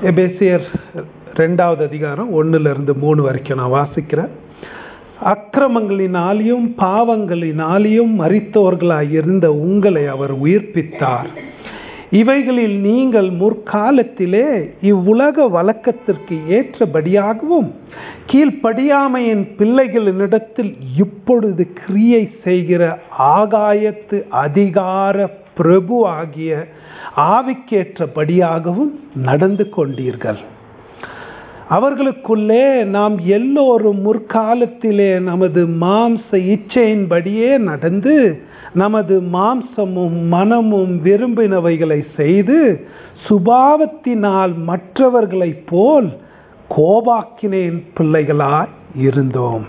எபேசியர் 2வது அதிகாரம் 1-3 வரைக்கும் நான் வாசிக்கிறேன். அக்கிரமங்களினாலேயும் பாவங்களினாலேயும் மரித்தவர்களாய் இருந்த உங்களை அவர் உயிர்ப்பித்தார். இவைகளில் நீங்கள் முற்காலத்திலே இவ்வுலக வழக்கத்திற்கு ஏற்றபடியாகவும் கீழ்ப்படியாமையின் பிள்ளைகளினிடத்தில் இப்பொழுது கிரியை செய்கிற ஆகாயத்து அதிகார பிரபு ஆகிய ஆவிக்கேற்றபடியாகவும் நடந்து கொண்டீர்கள். அவர்களுக்குள்ளே நாம் எல்லோரும் முற்காலத்திலே நமது மாம்ச இச்சையின்படியே நடந்து நமது மாம்சமும் மனமும் விரும்பினவைகளை செய்து சுபாவத்தினால் மற்றவர்களைப் போல் கோபாக்கினேன் பிள்ளைகளாய் இருந்தோம்.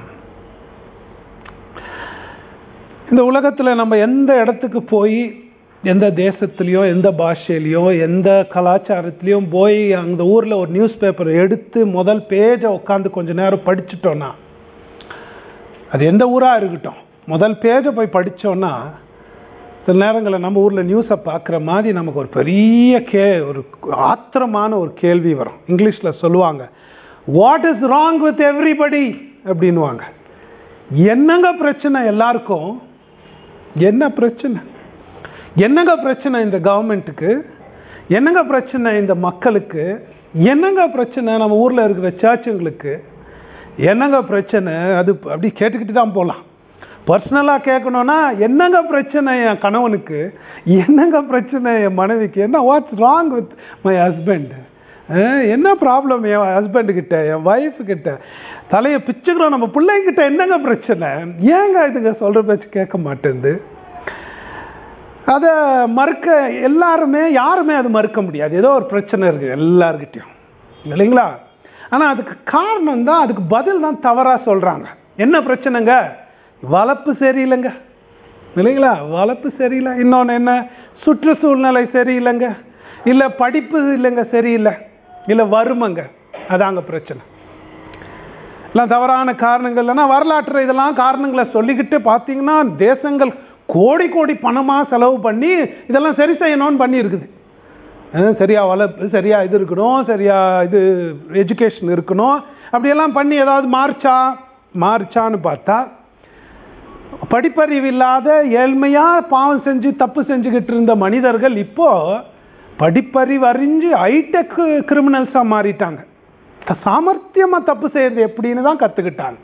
இந்த உலகத்தில் நம்ம எந்த இடத்துக்கு போய் எந்த தேசத்துலேயோ எந்த பாஷையிலையோ எந்த கலாச்சாரத்துலேயும் போய் அந்த ஊரில் ஒரு நியூஸ் பேப்பர் எடுத்து முதல் பேஜை உட்காந்து கொஞ்சம் நேரம் படிச்சுட்டோன்னா, அது எந்த ஊராக இருக்கட்டும், முதல் பேஜை போய் படித்தோன்னா சில நேரங்களில் நம்ம ஊரில் நியூஸை பார்க்குற மாதிரி நமக்கு ஒரு பெரிய ஒரு ஆத்திரமான ஒரு கேள்வி வரும். இங்கிலீஷில் சொல்லுவாங்க, what is wrong with everybody அப்படின்வாங்க. என்னங்க பிரச்சனை எல்லாருக்கும்? என்ன பிரச்சனை? என்னங்க பிரச்சனை இந்த கவர்மெண்ட்டுக்கு? என்னங்க பிரச்சனை இந்த மக்களுக்கு? என்னங்க பிரச்சனை நம்ம ஊரில் இருக்கிற சர்ச்சுங்களுக்கு? என்னங்க பிரச்சனை? அது அப்படி கேட்டுக்கிட்டு தான் போகலாம். பர்சனலாக கேட்கணுன்னா, என்னங்க பிரச்சனை என் கணவனுக்கு? என்னங்க பிரச்சனை என் மனைவிக்கு? என்ன what's wrong with my husband? என்ன ப்ராப்ளம் என் ஹஸ்பண்டுக்கிட்ட, என் ஒய்ஃபுக்கிட்ட? தலையை பிச்சுக்கிறோம் நம்ம பிள்ளைங்கிட்ட. என்னங்க பிரச்சனை? ஏங்க இதுங்க சொல்கிற பேச்சு கேட்க மாட்டேங்குது? அதை மறுக்க யாருமே அது மறுக்க முடியாது. ஏதோ ஒரு பிரச்சனை இருக்குது எல்லார்கிட்டையும், இல்லைங்களா? ஆனால் அதுக்கு காரணம் தான், அதுக்கு பதில் தான் தவறாக சொல்கிறாங்க. என்ன பிரச்சனைங்க? வளர்ப்பு சரியில்லைங்க, இல்லைங்களா? வளர்ப்பு சரியில்லை. இன்னொன்று என்ன? சுற்றுச்சூழ்நிலை சரியில்லைங்க, இல்லை படிப்பு இல்லைங்க சரியில்லை, இல்லை வறுமைங்க. அதாங்க பிரச்சனை. எல்லாம் தவறான காரணங்கள். இல்லைன்னா வரலாற்று இதெல்லாம் காரணங்களை சொல்லிக்கிட்டு பார்த்தீங்கன்னா தேசங்கள் கோடி கோடி பணமாக செலவு பண்ணி இதெல்லாம் சரி செய்யணும்னு பண்ணி இருக்குது. சரியா வளர்ப்பு, சரியா இது இருக்கணும், சரியா இது எஜுகேஷன் இருக்கணும், அப்படியெல்லாம் பண்ணி ஏதாவது மாறுச்சான்னு பார்த்தா, படிப்பறிவு இல்லாத ஏழ்மையாக பாவம் செஞ்சு தப்பு செஞ்சுக்கிட்டு இருந்த மனிதர்கள் இப்போ படிப்பறிவு அறிஞ்சு ஹைடெக் கிரிமினல்ஸாக மாறிட்டாங்க. சாமர்த்தியமாக தப்பு செய்யறது எப்படின்னு தான் கற்றுக்கிட்டாங்க.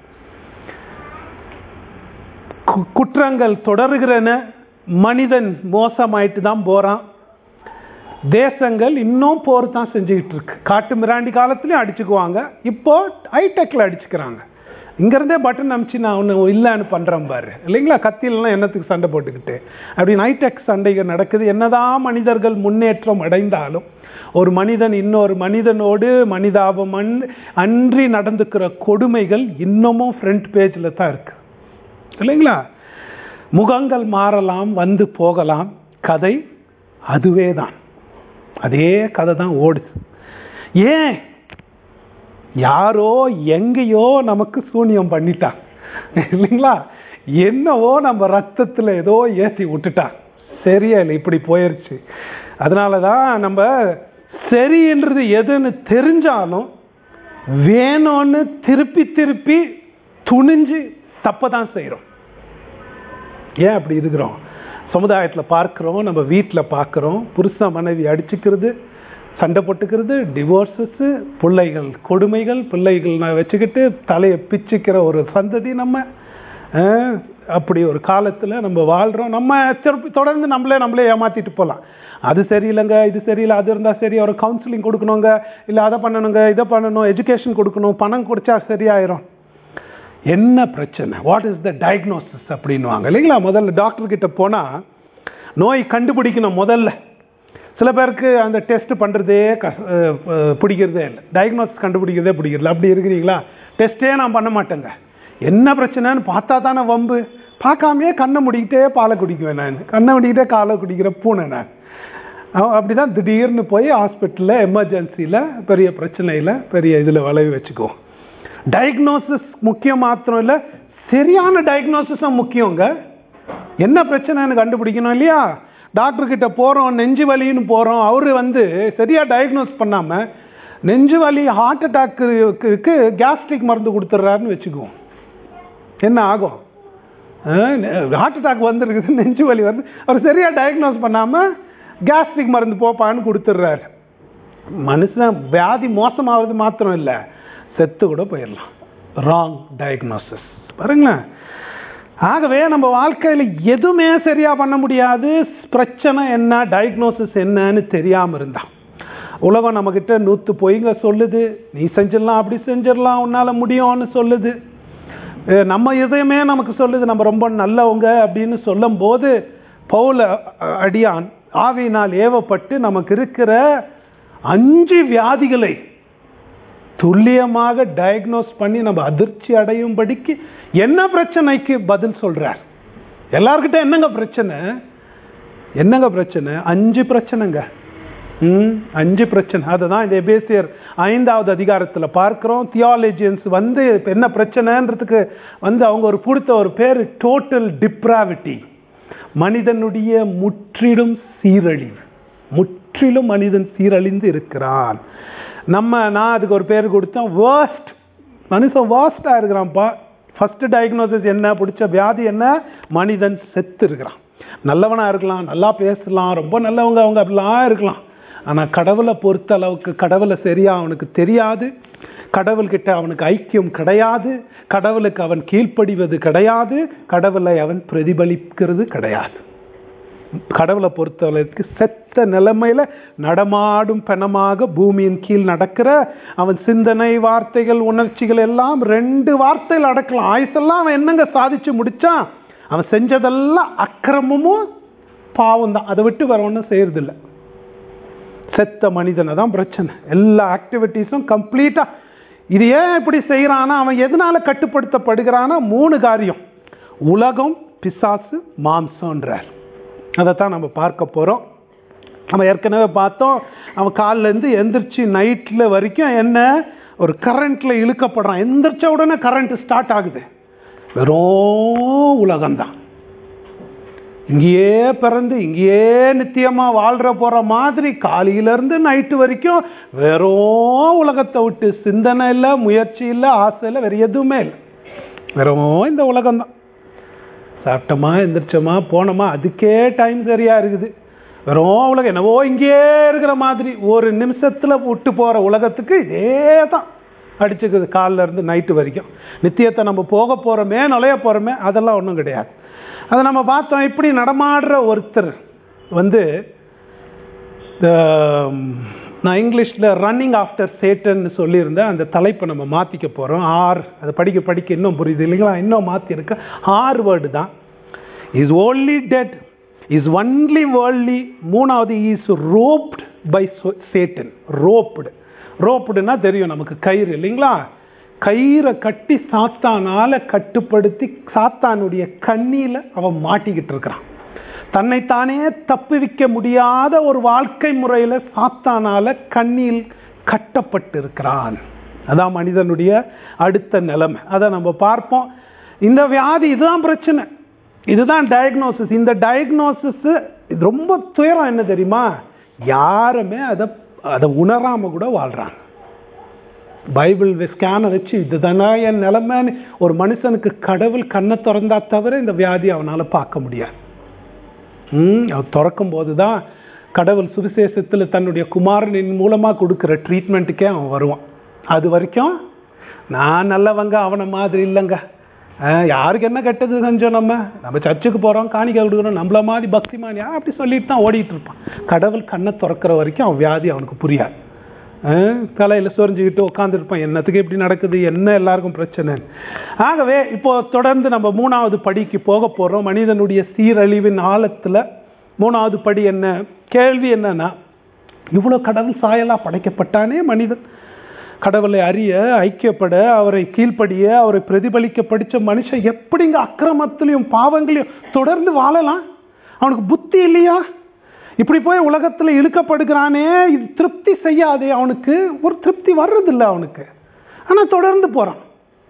குற்றங்கள் தொடர்கிறன, மனிதன் மோசமாயிட்டு தான் போகிறான். தேசங்கள் இன்னும் போர் தான் செஞ்சுக்கிட்டு இருக்கு. காட்டு மிராண்டி காலத்துலேயும் அடிச்சுக்குவாங்க, இப்போ ஹைடெக்கில் அடிச்சுக்கிறாங்க. இங்கேருந்தே பட்டன் அமிச்சு நான் ஒன்று இல்லைன்னு பண்ணுறேன் பாரு, இல்லைங்களா? கத்திலாம் என்னத்துக்கு சண்டை போட்டுக்கிட்டு அப்படின்னு ஹைடெக் சண்டைகள் நடக்குது. என்னதான் மனிதர்கள் முன்னேற்றம் அடைந்தாலும் ஒரு மனிதன் இன்னொரு மனிதனோடு மனிதாபம் அன்றி நடந்துக்கிற கொடுமைகள் இன்னமும் ஃப்ரண்ட் பேஜில் தான் இருக்கு, இல்லைங்களா? முகங்கள் மாறலாம், வந்து போகலாம், கதை அதுவே தான், அதே கதை தான் ஓடுது. ஏன்? யாரோ எங்கேயோ நமக்கு சூனியம் பண்ணிட்டான், இல்லைங்களா? என்னவோ நம்ம ரத்தத்தில் ஏதோ ஏற்றி விட்டுட்டான். சரியா இல்லை, இப்படி போயிடுச்சு. அதனால தான் நம்ம சரின்றது எதுன்னு தெரிஞ்சாலும் வேணும்னு திருப்பி திருப்பி துணிஞ்சு தப்பை தான் செய்கிறோம். ஏன் அப்படி இருக்கிறோம்? சமுதாயத்தில் பார்க்குறோம், நம்ம வீட்டில் பார்க்குறோம், புருஷன் மனைவி அடிச்சுக்கிறது, சண்டை போட்டுக்கிறது, டிவோர்ஸஸு, பிள்ளைகள் கொடுமைகள், பிள்ளைகள் வச்சுக்கிட்டு தலையை பிச்சுக்கிற ஒரு சந்ததி நம்ம. அப்படி ஒரு காலத்தில் நம்ம வாழ்கிறோம். நம்ம தொடர்ந்து நம்மளே ஏமாற்றிட்டு போகலாம். அது சரியில்லைங்க, இது சரியில்லை, அது இருந்தால் சரி, ஒரு கவுன்சிலிங் கொடுக்கணுங்க, இல்லை அதை பண்ணணுங்க, இதை பண்ணணும், எஜுகேஷன் கொடுக்கணும், பணம் கொடுத்தா சரியாயிரும். என்ன பிரச்சனை? வாட் இஸ் த டயக்னோசிஸ் அப்படின்வாங்க, இல்லைங்களா? முதல்ல டாக்டர்கிட்ட போனால் நோய் கண்டுபிடிக்கணும் முதல்ல. சில பேருக்கு அந்த டெஸ்ட் பண்ணுறதே பிடிக்கிறதே இல்லை, டயக்னோசிஸ் கண்டுபிடிக்கிறதே பிடிக்கிறதில்ல. அப்படி இருக்கிறீங்களா? டெஸ்ட்டே நான் பண்ண மாட்டேங்க, என்ன பிரச்சனைன்னு பார்த்தா தானே வம்பு. பார்க்காமையே கண்ணை முடிக்கிட்டே பாலை குடிக்குவேன் நான், கண்ணை முடிக்கிட்டே காலை குடிக்கிற பூனை நான். அப்படி தான் திடீர்னு போய் ஹாஸ்பிட்டலில் எமர்ஜென்சியில் பெரிய பிரச்சனையில் பெரிய இதில் விளைவி வச்சுக்குவோம். டயக்னோசிஸ் முக்கியம் மாத்திரம் இல்லை, சரியான டயக்னோசிஸும் முக்கியங்க. என்ன பிரச்சனைன்னு கண்டுபிடிக்கணும், இல்லையா? டாக்டர்கிட்ட போகிறோம், நெஞ்சு வலின்னு போகிறோம், அவர் சரியாக டயக்னோஸ் பண்ணாமல் நெஞ்சு வலி ஹார்ட் அட்டாக்கு கேஸ்ட்ரிக் மருந்து கொடுத்துட்றாருன்னு வச்சுக்குவோம், என்ன ஆகும்? ஹார்ட் அட்டாக் வந்துருக்குது, நெஞ்சு வலி வருது, அவர் சரியாக டயக்னோஸ் பண்ணாமல் கேஸ்ட்ரிக் மருந்து போப்பான்னு கொடுத்துட்றாரு. மனுஷன் வியாதி மோசமாவது மாத்திரம் இல்லை, செத்து கூட போயிடலாம். ராங் டயக்னோசிஸ் பாருங்களேன். ஆகவே நம்ம வாழ்க்கையில் எதுவுமே சரியாக பண்ண முடியாது. பிரச்சனை என்ன, டயக்னோசிஸ் என்னன்னு தெரியாமல் இருந்தா உலகம் நம்மக்கிட்ட நூற்று பொய்ங்க சொல்லுது. நீ செஞ்சிடலாம், அப்படி செஞ்சிடலாம், உன்னால் முடியும்னு சொல்லுது. நம்ம இதயமே நமக்கு சொல்லுது நம்ம ரொம்ப நல்லவங்க அப்படின்னு சொல்லும் போது பவுல் அடியான் ஆவியினால் ஏவப்பட்டு நமக்கு இருக்கிற 5 வியாதிகளை துல்லியமாக டயக்னோஸ் பண்ணி நம்ம அதிர்ச்சி அடையும்படிக்கு என்ன பிரச்சனைக்கு பதில் சொல்றார். எல்லார்கிட்ட என்னங்க பிரச்சனை, என்னங்க பிரச்சனை? 5 பிரச்சனைங்க. 5 பிரச்சனை. அதுதான் இந்த எபேசியர் 5வது அதிகாரத்தில் பார்க்கிறோம். தியாலஜியன்ஸ் வந்து என்ன பிரச்சனைன்றதுக்கு அவங்க கொடுத்த ஒரு பேர் டோட்டல் டிப்ராவிட்டி, மனிதனுடைய முற்றிலும் சீரழிவு. முற்றிலும் மனிதன் சீரழிந்து இருக்கிறான். நான் அதுக்கு ஒரு பேர் கொடுத்தேன், வேர்ஸ்ட். மனுஷன் வேர்ஸ்டா இருக்கிறான்ப்பா. ஃபர்ஸ்ட் டயக்னோசிஸ் என்ன, பிடிச்ச வியாதி என்ன? மனிதன் செத்து இருக்கிறான். நல்லவனா இருக்கலாம், நல்லா பேசலாம், ரொம்ப நல்லவங்க அவங்க அப்படிலாம் இருக்கலாம். ஆனால் கடவுளை பொறுத்த அளவுக்கு கடவுளை சரியா அவனுக்கு தெரியாது. கடவுள்கிட்ட அவனுக்கு ஐக்கியம் கிடையாது. கடவுளுக்கு அவன் கீழ்ப்படிவது கிடையாது. கடவுளை அவன் பிரதிபலிக்கிறது கிடையாது. கடவுளை பொறுத்தவரைக்கு செத்த நிலைமையில நடமாடும் பெணமாக பூமியின் கீழ் நடக்கிற அவன் சிந்தனை, வார்த்தைகள், உணர்ச்சிகள் எல்லாம் 2 வார்த்தையில் அடக்கலாம். ஆயுசெல்லாம் அவன் என்னங்க சாதிச்சு முடிச்சான்? அவன் செஞ்சதெல்லாம் அக்கிரமமும் பாவம் தான். அதை விட்டு வேற ஒன்றும் செய்யறதில்லை. செத்த மனிதனை தான் பிரச்சனை. எல்லா ஆக்டிவிட்டீஸும் கம்ப்ளீட்டா. இது ஏன் இப்படி செய்யறானா, அவன் எதனால கட்டுப்படுத்தப்படுகிறானா? 3 காரியம்: உலகம், பிசாசு, மாம்சம்ன்றார். அதைத்தான் நம்ம பார்க்க போறோம். நம்ம ஏற்கனவே பார்த்தோம், அவன் காலில இருந்து எந்திரிச்சு நைட்ல வரைக்கும் என்ன ஒரு கரண்ட்ல இழுக்கப்படுறான். எந்திரிச்ச உடனே கரண்ட் ஸ்டார்ட் ஆகுது. வெறும் உலகம்தான். இங்கேயே பிறந்து இங்கேயே நித்தியமா வாழ்ற போற மாதிரி காலையிலிருந்து நைட்டு வரைக்கும் வெறும் உலகத்தை விட்டு சிந்தனை இல்லை, முயற்சி இல்லை, ஆசை இல்லை, வேற எதுவுமே இல்லை. வெறும் இந்த உலகம்தான். சாப்பிட்டோமா, எந்திரிச்சோமா, போனோமா, அதுக்கே டைம் சரியா இருக்குது. வெறும் உலகம் என்னவோ இங்கேயே இருக்கிற மாதிரி ஒரு நிமிஷத்துல விட்டு போற உலகத்துக்கு இதே தான் அடிச்சுக்குது காலில இருந்து நைட்டு வரைக்கும். நித்தியத்தை நம்ம போக போறோமே, நுழைய போறோமே, அதெல்லாம் ஒன்றும் கிடையாது. அதை நம்ம பார்த்தோம். இப்படி நடமாடுற ஒருத்தர் நான் இங்கிலீஷில் ரன்னிங் ஆஃப்டர் சேட்டன் சொல்லியிருந்தேன். அந்த தலைப்பை நம்ம மாற்றிக்க போகிறோம். அதை படிக்க இன்னும் புரியுது இல்லைங்களா? இன்னும் மாற்றிருக்க 6 வேர்டு தான். Is only dead, is only worldly. 3வது இஸ் ரோப்ட் பை சேட்டன். ரோப்டுன்னா தெரியும் நமக்கு, கயிறு இல்லைங்களா? கயிறை கட்டி சாத்தானால கட்டுப்படுத்தி சாத்தானுடைய கண்ணியில அவன் மாட்டிக்கிட்டு இருக்கிறான். தன்னைத்தானே தப்புவிக்க முடியாத ஒரு வாழ்க்கை முறையில சாத்தானால கண்ணியில் கட்டப்பட்டு இருக்கிறான். அதான் மனிதனுடைய அடுத்த நிலைமை. அதை நம்ம பார்ப்போம். இந்த வியாதி இதுதான் பிரச்சனை, இதுதான் டயக்னோசிஸ். இந்த டயக்னோசிஸ் ரொம்ப துயரம் என்ன தெரியுமா? யாருமே அதை உணராம கூட வாழ்றாங்க. பைபிள் ஸ்கேனை வச்சு இதுதானா என் நிலைமைன்னு ஒரு மனுஷனுக்கு கடவுள் கண்ணை திறந்தா தவிர இந்த வியாதி அவனால பார்க்க முடியாது. அவர் திறக்கும் போதுதான் கடவுள் சுவிசேஷத்தில் தன்னுடைய குமாரனின் மூலமா கொடுக்குற ட்ரீட்மெண்ட்டுக்கே அவன் வருவான். அது வரைக்கும் நான் நல்லவங்க, அவனை மாதிரி இல்லைங்க, யாருக்கு என்ன கெட்டது செஞ்சோம், நம்ம சர்ச்சுக்கு போறோம், காணிக்கை கொடுக்குறோம், நம்மள மாதிரி பக்திமானியா அப்படி சொல்லிட்டு தான் ஓடிட்டு இருப்பான். கடவுள் கண்ணை திறக்கிற வரைக்கும் அவன் வியாதி அவனுக்கு புரியாது. தலையில் சொரிஞ்சுக்கிட்டு உட்காந்துருப்பான், என்னத்துக்கு இப்படி நடக்குது, என்ன எல்லாருக்கும் பிரச்சனை. ஆகவே இப்போ தொடர்ந்து நம்ம 3வது படிக்கு போக போறோம். மனிதனுடைய சீரழிவின் ஆழத்துல 3வது படி என்ன? கேள்வி என்னன்னா, இவ்வளவு கடவுள் சாயலா படைக்கப்பட்டானே மனிதன், கடவுளை அறிய, ஐக்கியப்பட, அவரை கீழ்ப்படிய, அவரை பிரதிபலிக்க படிச்ச மனுஷன் எப்படிங்க அக்கிரமத்திலையும் பாவங்களையும் தொடர்ந்து வாழலாம்? அவனுக்கு புத்தி இல்லையா? இப்படி போய் உலகத்துல இழுக்கப்படுகிறானே, இது திருப்தி செய்யாதே, அவனுக்கு ஒரு திருப்தி வர்றதில்லை அவனுக்கு. ஆனா தொடர்ந்து போறான்.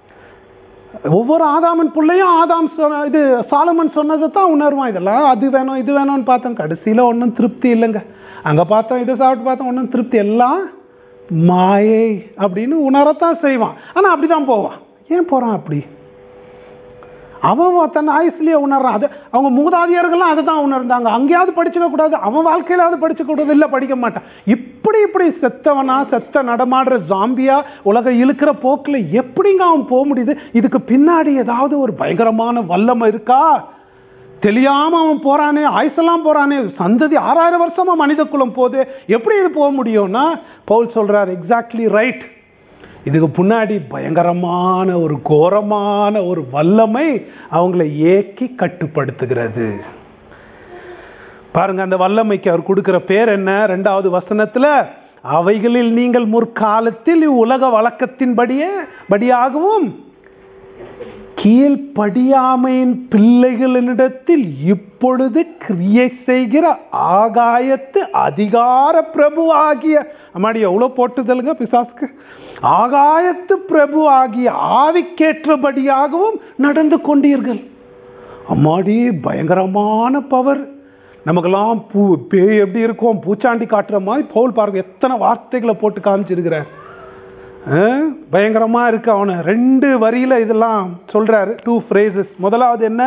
ஒவ்வொரு ஆதாமன் பிள்ளையும் இது சாலமன் சொன்னதை தான் உணர்வான். இதெல்லாம் அது வேணும் இது வேணும்னு பார்த்தோம், கடைசியில ஒன்றும் திருப்தி இல்லைங்க. அங்க பார்த்தோம், இதை சாப்பிட்டு பார்த்தோம், ஒன்றும் திருப்தி. எல்லாம் மாயை அப்படின்னு உணரத்தான் செய்வான். ஆனால் அப்படிதான் போவான். ஏன் போகிறான் அப்படி? அவன் தன் ஆயுஸ்லேயே உணர்றான். அது அவங்க மூதாதியர்கள்லாம் அதை தான் உணர்ந்தாங்க. அங்கேயாவது படிச்சுக்க கூடாது, அவன் வாழ்க்கையிலாவது படிச்சுக்க கூடாது, இல்லை படிக்க மாட்டான். இப்படி செத்தவனா, செத்த நடமாடுற ஜாம்பியா உலக இழுக்கிற போக்கில் எப்படிங்க அவன் போக முடியுது? இதுக்கு பின்னாடி ஏதாவது ஒரு பயங்கரமான வல்லமை இருக்கா? தெரியாம அவன் போறானே, ஆயுசெல்லாம் போறானே, சந்ததி 6000 வருஷமா மனித குலம் போது, எப்படி இது போக முடியும்னா பவுல் சொல்றார், எக்ஸாக்ட்லி ரைட். இதுக்கு முன்னாடி பயங்கரமான ஒரு கோரமான ஒரு வல்லமை அவங்களை ஏக்கி கட்டுப்படுத்துகிறது. பாருங்க, அந்த வல்லமைக்கு அவர் கொடுக்கிற பேர் என்ன? 2வது வசனத்துல, அவைகளில் நீங்கள் முற்காலத்தில் உலக வழக்கத்தின்படியாகவும் கீழ்ப்படியாமையின் பிள்ளைகளிடத்தில் இப்பொழுது கிரியை செய்கிற ஆகாயத்து அதிகார பிரபு ஆகிய, அம்மாடி எவ்வளவு போட்டுதலுங்க பிசாசுக்கு, ஆகாயத்து பிரபு ஆகிய ஆவிக்கேற்றபடியாகவும் நடந்து கொண்டீர்கள். அம்மாடி பயங்கரமான பவர். நமக்கெல்லாம் பேய் எப்படி இருக்கும், பூச்சாண்டி காட்டுற மாதிரி பவுல் பாருங்க எத்தனை வார்த்தைகளை போட்டு காமிச்சிருக்கிறேன். பயங்கரமா இருக்கு. அவனை 2 வரியில இதெல்லாம் சொல்றாரு, 2 phrases. முதலாவது என்ன?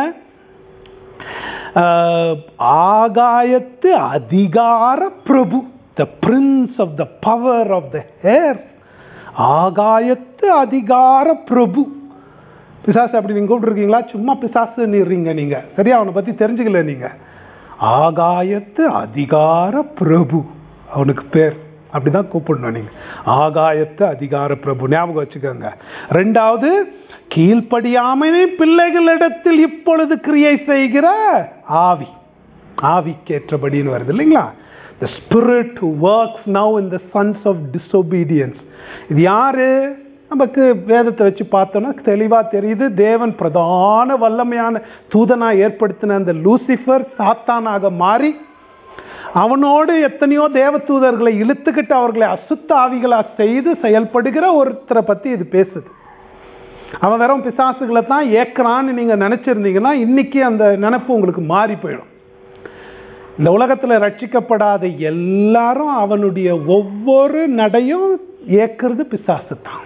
ஆகாயத்து அதிகார பிரபு, the prince of the power of the air. ஆகாயத்து அதிகார பிரபு. பிசாசு அப்படி நீங்க கூப்பிட்டுருக்கீங்களா? சும்மா பிசாசு நீர்றீங்க நீங்க, சரியா? அவனை பத்தி தெரிஞ்சுக்கல நீங்க. ஆகாயத்து அதிகார பிரபு அவனுக்கு பேர், அப்படிதான் கூப்பிடணும் நீங்க. ஆகாயத்து அதிகார பிரபு, ஞாபகம் வச்சுக்கோங்க. 2வது, கீழ்ப்படியாமை பிள்ளைகளிடத்தில் இப்பொழுது கிரியை செய்கிற ஆவி, ஆவிக்கேற்றபடின்னு வருது இல்லைங்களா? The spirit who works now in the sons of disobedience. இது யாரு? நமக்கு வேதத்தை வச்சு பார்த்தோம்னா தெளிவா தெரியுது. தேவன் பிரதான வல்லமையான தூதனா ஏற்படுத்தின அந்த லூசிஃபர் சாத்தானாக மாறி அவனோடு எத்தனையோ தேவ தூதர்களை இழுத்துக்கிட்டு அவர்களை அசுத்த ஆவிகளா செய்து செயல்படுகிற ஒருத்தரை பத்தி இது பேசுது. அவன் வெறும் பிசாசுகளை தான் ஏற்கிறான்னு நீங்க நினைச்சிருந்தீங்கன்னா இன்னைக்கு அந்த நினைப்பு உங்களுக்கு மாறி போயிடும். இந்த உலகத்துல ரட்சிக்கப்படாத எல்லாரும் அவனுடைய ஒவ்வொரு நடையும் ஏற்கிறது பிசாசு தான்.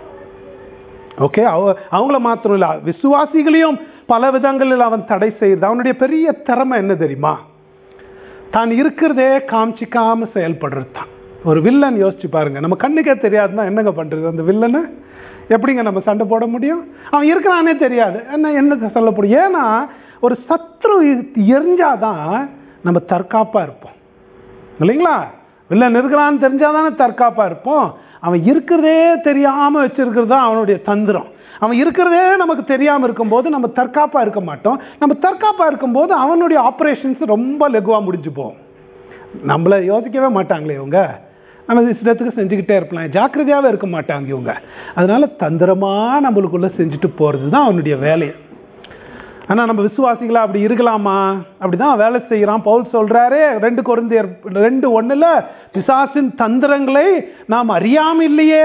ஓகே, அவங்கள மாத்திரம் இல்ல, விசுவாசிகளையும் பல விதங்களில் அவன் தடை செய்யுது. அவனுடைய பெரிய திறமை என்ன தெரியுமா? தான் இருக்கிறதே காமிச்சிக்காம செயல்படுறது தான். ஒரு வில்லன் யோசிச்சு பாருங்க, நம்ம கண்ணுக்கே தெரியாதுன்னா என்னங்க பண்றது? அந்த வில்லனை எப்படிங்க நம்ம சண்டை போட முடியும்? அவன் இருக்கிறானே தெரியாது, என்ன சொல்ல முடியும்? ஏன்னா ஒரு சத்ரு எரிஞ்சாதான் நம்ம தற்காப்பா இருப்போம் இல்லைங்களா? வில்லன் இருக்கிறான்னு தெரிஞ்சாதானே தற்காப்பா இருப்போம். அவன் இருக்கிறதே தெரியாம வச்சிருக்கிறது தான் அவனுடைய தந்திரம். அவன் இருக்கிறதே நமக்கு தெரியாம இருக்கும்போது நம்ம தற்காப்பா இருக்க மாட்டோம். நம்ம தற்காப்பா இருக்கும்போது அவனுடைய ஆப்ரேஷன்ஸ் ரொம்ப லகுவா முடிஞ்சு போகும். நம்மள யோசிக்கவே மாட்டாங்களே இவங்க, நம்ம இஷ்டத்துக்கு செஞ்சுக்கிட்டே இருக்கலாம், ஜாக்கிரதையாவே இருக்க மாட்டாங்க இவங்க. அதனால தந்திரமா நம்மளுக்குள்ள செஞ்சுட்டு போறது தான் அவனுடைய வேலையை. ஆனா நம்ம விசுவாசிகளா அப்படி இருக்கலாமா? அப்படிதான் வேலை செய்யறான். பவுல் சொல்றாரு 2 கொரிந்தியர் 2:1, பிசாசின் தந்திரங்களை நாம் அறியாம இல்லையே.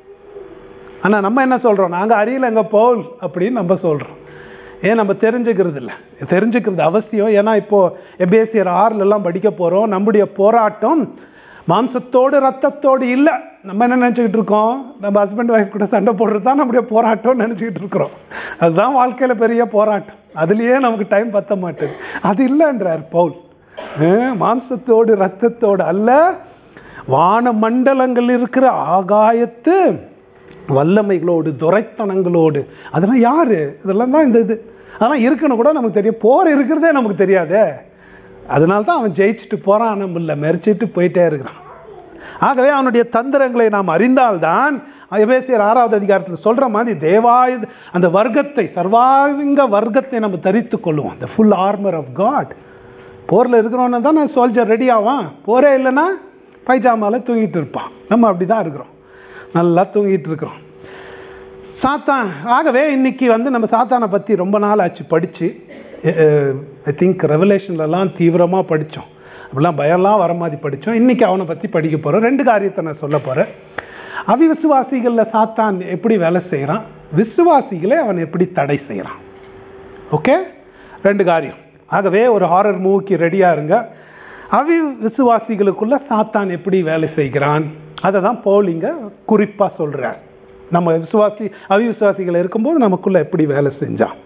ஆனா நம்ம என்ன சொல்றோம்? நாங்க அறியலங்க பவுல் அப்படின்னு நம்ம சொல்றோம். ஏன் நம்ம தெரிஞ்சுக்கிறது இல்லை? தெரிஞ்சுக்கிறது அவசியம். ஏன்னா இப்போ எபேசியர் 6 படிக்க போறோம். நம்முடைய போராட்டம் மாம்சத்தோடு ரத்தத்தோடு இல்லை. நம்ம என்ன நினைச்சுக்கிட்டு இருக்கோம்? நம்ம ஹஸ்பண்ட் ஒய்ஃப் கூட சண்டை போடுறது தான் நம்முடைய போராட்டம் நினைச்சுக்கிட்டு இருக்கிறோம். அதுதான் வாழ்க்கையில பெரிய போராட்டம். அதுலயே நமக்கு டைம் பத்த மாட்டேது. அது இல்லைன்றார் பவுல். மாம்சத்தோடு ரத்தத்தோடு அல்ல, வான மண்டலங்கள் இருக்கிற ஆகாயத்து வல்லமைகளோடு துரைத்தனங்களோடு. அதெல்லாம் யாரு? இதெல்லாம் தான் இந்த இது. அதெல்லாம் இருக்குன்னு கூட நமக்கு தெரியும். போர் இருக்கிறதே நமக்கு தெரியாதே. அதனால்தான் அவன் ஜெயிச்சுட்டு போறான், நம்ம இல்லை மெரிச்சிட்டு போயிட்டே இருக்கிறான். ஆகவே அவனுடைய தந்திரங்களை நாம் அறிந்தால்தான் எபேசியர் 6வது அதிகாரத்தில் சொல்ற மாதிரி தேவாயுத அந்த வர்க்கத்தை, சர்வாங்க வர்க்கத்தை நம்ம தரித்து கொள்ளுவோம். அந்த ஃபுல் ஆர்மர் ஆஃப் காட். போர்ல இருக்கிறவன தான் நான் சோல்ஜர் ரெடி ஆவான். போரே இல்லைன்னா பைஜாமால தூங்கிட்டு இருப்பான். நம்ம அப்படிதான் இருக்கிறோம், நல்லா தூங்கிட்டு இருக்கிறோம். சாத்தான். ஆகவே இன்னைக்கு நம்ம சாத்தானை பத்தி ரொம்ப நாள் ஆச்சு படிச்சு. ஐ திங்க் ரெவலேஷன்லாம் தீவிரமா படித்தோம். அப்படிலாம் பயம்லாம் வர மாதிரி படித்தோம். இன்னைக்கு அவனை பற்றி படிக்க போகிறோம். 2 காரியத்தை நான் சொல்ல போகிறேன். அவிசுவாசிகளில் சாத்தான் எப்படி வேலை செய்கிறான், விசுவாசிகளை அவன் எப்படி தடை செய்கிறான். ஓகே, 2 காரியம். ஆகவே ஒரு ஹாரர் மூவிக்கு ரெடியாக இருங்க. விசுவாசிகளுக்குள்ள சாத்தான் எப்படி வேலை செய்கிறான், அதை தான் பவுல் இங்க குறிப்பா சொல்றார். நம்ம அவிசுவாசிகள் இருக்கும்போது நமக்குள்ள எப்படி வேலை செஞ்சான்.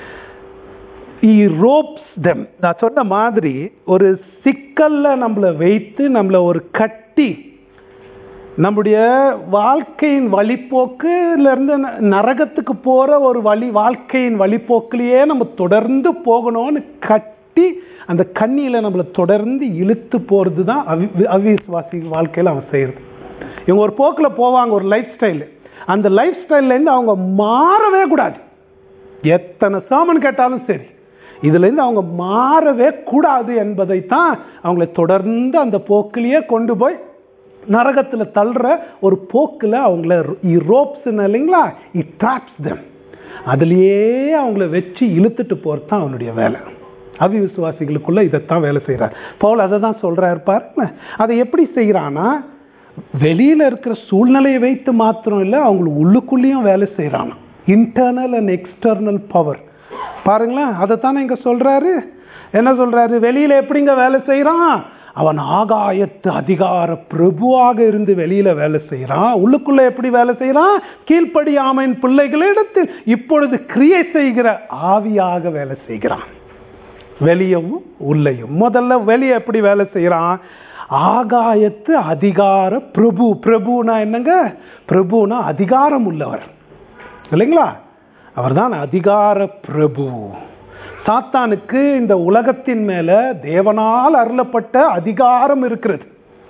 He ropes them. நான் சொன்ன மாதிரி ஒரு சிக்கல்ல நம்மளை வைத்து நம்மளை ஒரு கட்டி நம்முடைய வாழ்க்கையின் வழிபோக்குல இருந்து நரகத்துக்கு போற ஒரு வாழ்க்கையின் வழிபோக்கிலேயே நம்ம தொடர்ந்து போகணும்னு கட்டி அந்த கண்ணியில நம்மளை தொடர்ந்து இழுத்து போறது தான் அவிசுவாசி வாழ்க்கையில அவன் செய்யறது. இவங்க ஒரு போக்கில் போவாங்க, ஒரு லைஃப் ஸ்டைல். அந்த லைஃப் ஸ்டைல்ல இருந்து அவங்க மாறவே கூடாது. எத்தனை சாமன் கேட்டாலும் சரி, இதுல இருந்து அவங்க மாறவே கூடாது என்பதைத்தான் அவங்களை தொடர்ந்து அந்த போக்கிலேயே கொண்டு போய் நரகத்துல தள்ளுற ஒரு போக்குல அவங்கள ரோப்ஸ் இல்லைங்களா, ட்ராப்ஸ் them. அதுலயே அவங்கள வச்சு இழுத்துட்டு போறது தான் அவனுடைய வேலை. அவிசுவாசிகளுக்குள்ள இதைத்தான் வேலை செய்யறார் பவுல். அதை தான் சொல்றாரு பாருங்க. அதை எப்படி செய்யறானா, வெளியில இருக்கிற சூழ்நிலையை வைத்து மாத்திரம் இல்லை, அவங்களுக்கு உள்ளுக்குள்ளேயும் வேலை செய்யறான். இன்டர்னல் அண்ட் எக்ஸ்டர்னல் பவர் பாருங்களேன். அதைத்தானே இங்க சொல்றாரு. என்ன சொல்றாரு? வெளியில எப்படிங்க வேலை செய்யறான்? அவன் ஆகாயத்து அதிகார பிரபுவாக இருந்து வெளியில வேலை செய்யறான். உள்ளுக்குள்ள எப்படி வேலை செய்யறான்? கீழ்ப்படியாமையின் பிள்ளைகளிடத்தில் இப்பொழுது கிரியை செய்கிற ஆவியாக வேலை செய்கிறான். வெளியவும் உள்ளையும். முதல்ல வெளியே எப்படி வேலை செய்யறான்? ஆகாயத்து அதிகார பிரபு. பிரபுனா என்னங்க? பிரபுனா அதிகாரம் உள்ளவர் இல்லைங்களா? அவர் தான் அதிகார பிரபு. சாத்தானுக்கு இந்த உலகத்தின் மேல தேவனால் அருளப்பட்ட அதிகாரம் இருக்கிறது.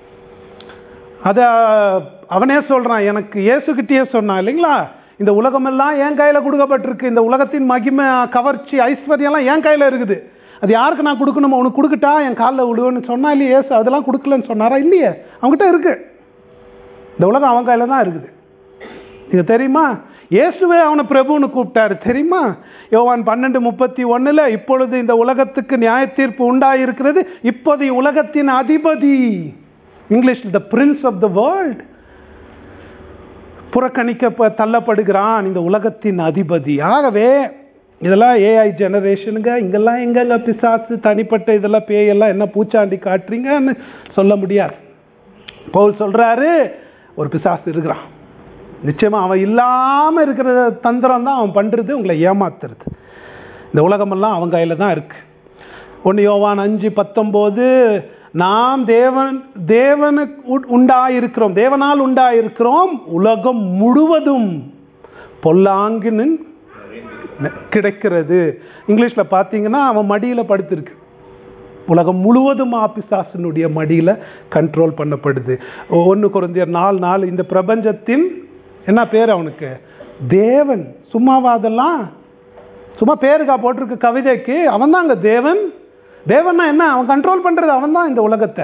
அத அவனே சொல்றான். எனக்கு இயேசுகிட்டயே சொன்னான் இல்லைங்களா, இந்த உலகமெல்லாம் என் கையில கொடுக்கப்பட்டிருக்கு. இந்த உலகத்தின் மகிமை, கவர்ச்சி, ஐஸ்வர்யம் எல்லாம் என் கையில இருக்குது. அது யாருக்கு நான் கொடுக்கணுமோ உனக்கு கொடுக்கட்டா, என் காலில் விடுவேன்னு சொன்னா இல்லையே ஏசு. அதெல்லாம் கொடுக்கலன்னு சொன்னாரா? இல்லையே, அவங்ககிட்ட இருக்கு. இந்த உலகம் அவன் கையில தான் இருக்குது. இது தெரியுமா? இயேசுவே அவனை பிரபுன்னு கூப்பிட்டாரு தெரியுமா? யோவான் 12:31 இப்பொழுது இந்த உலகத்துக்கு நியாய தீர்ப்பு உண்டாயிருக்கிறது, இப்போது உலகத்தின் அதிபதி, English the prince of the world, புறக்கணிக்க தள்ளப்படுகிறான் இந்த உலகத்தின் அதிபதி. ஆகவே இதெல்லாம் ஏஐ ஜெனரேஷனுங்க. இங்கெல்லாம் எங்கெங்க பிசாசு தனிப்பட்ட இதெல்லாம் பேயெல்லாம் என்ன பூச்சாண்டி காட்டுறீங்கன்னு சொல்ல முடியாது. பவுல் சொல்றாரு, ஒரு பிசாசு இருக்கிறான். நிச்சயமா அவன் இல்லாம இருக்கிற தந்திரம் தான் அவன் பண்றது, உங்களை ஏமாத்துறது. இந்த உலகமெல்லாம் அவன் கையில தான் இருக்கு. 1 யோவான் 5:19 நாம் தேவனுக்கு உண்டாயிருக்கிறோம், தேவனால் உண்டாயிருக்கிறோம், உலகம் முழுவதும் பொல்லாங்கின்னு கிடைக்கிறது. இங்கிலீஷ்ல பாத்தீங்கன்னா அவன் மடியில படுத்திருக்கு. உலகம் முழுவதும் பிசாசினுடைய மடியில கண்ட்ரோல் பண்ணப்படுது. 1 கொரிந்தியர் 4:4 இந்த பிரபஞ்சத்தின் என்ன பேர் அவனுக்கு? தேவன். சும்மாவா அதெல்லாம்? சும்மா பேருக்கா போட்டிருக்கு கவிதைக்கு? அவன் தான் அங்க தேவன். தேவன்னா என்ன? அவன் கண்ட்ரோல் பண்றது அவன் தான் இந்த உலகத்தை.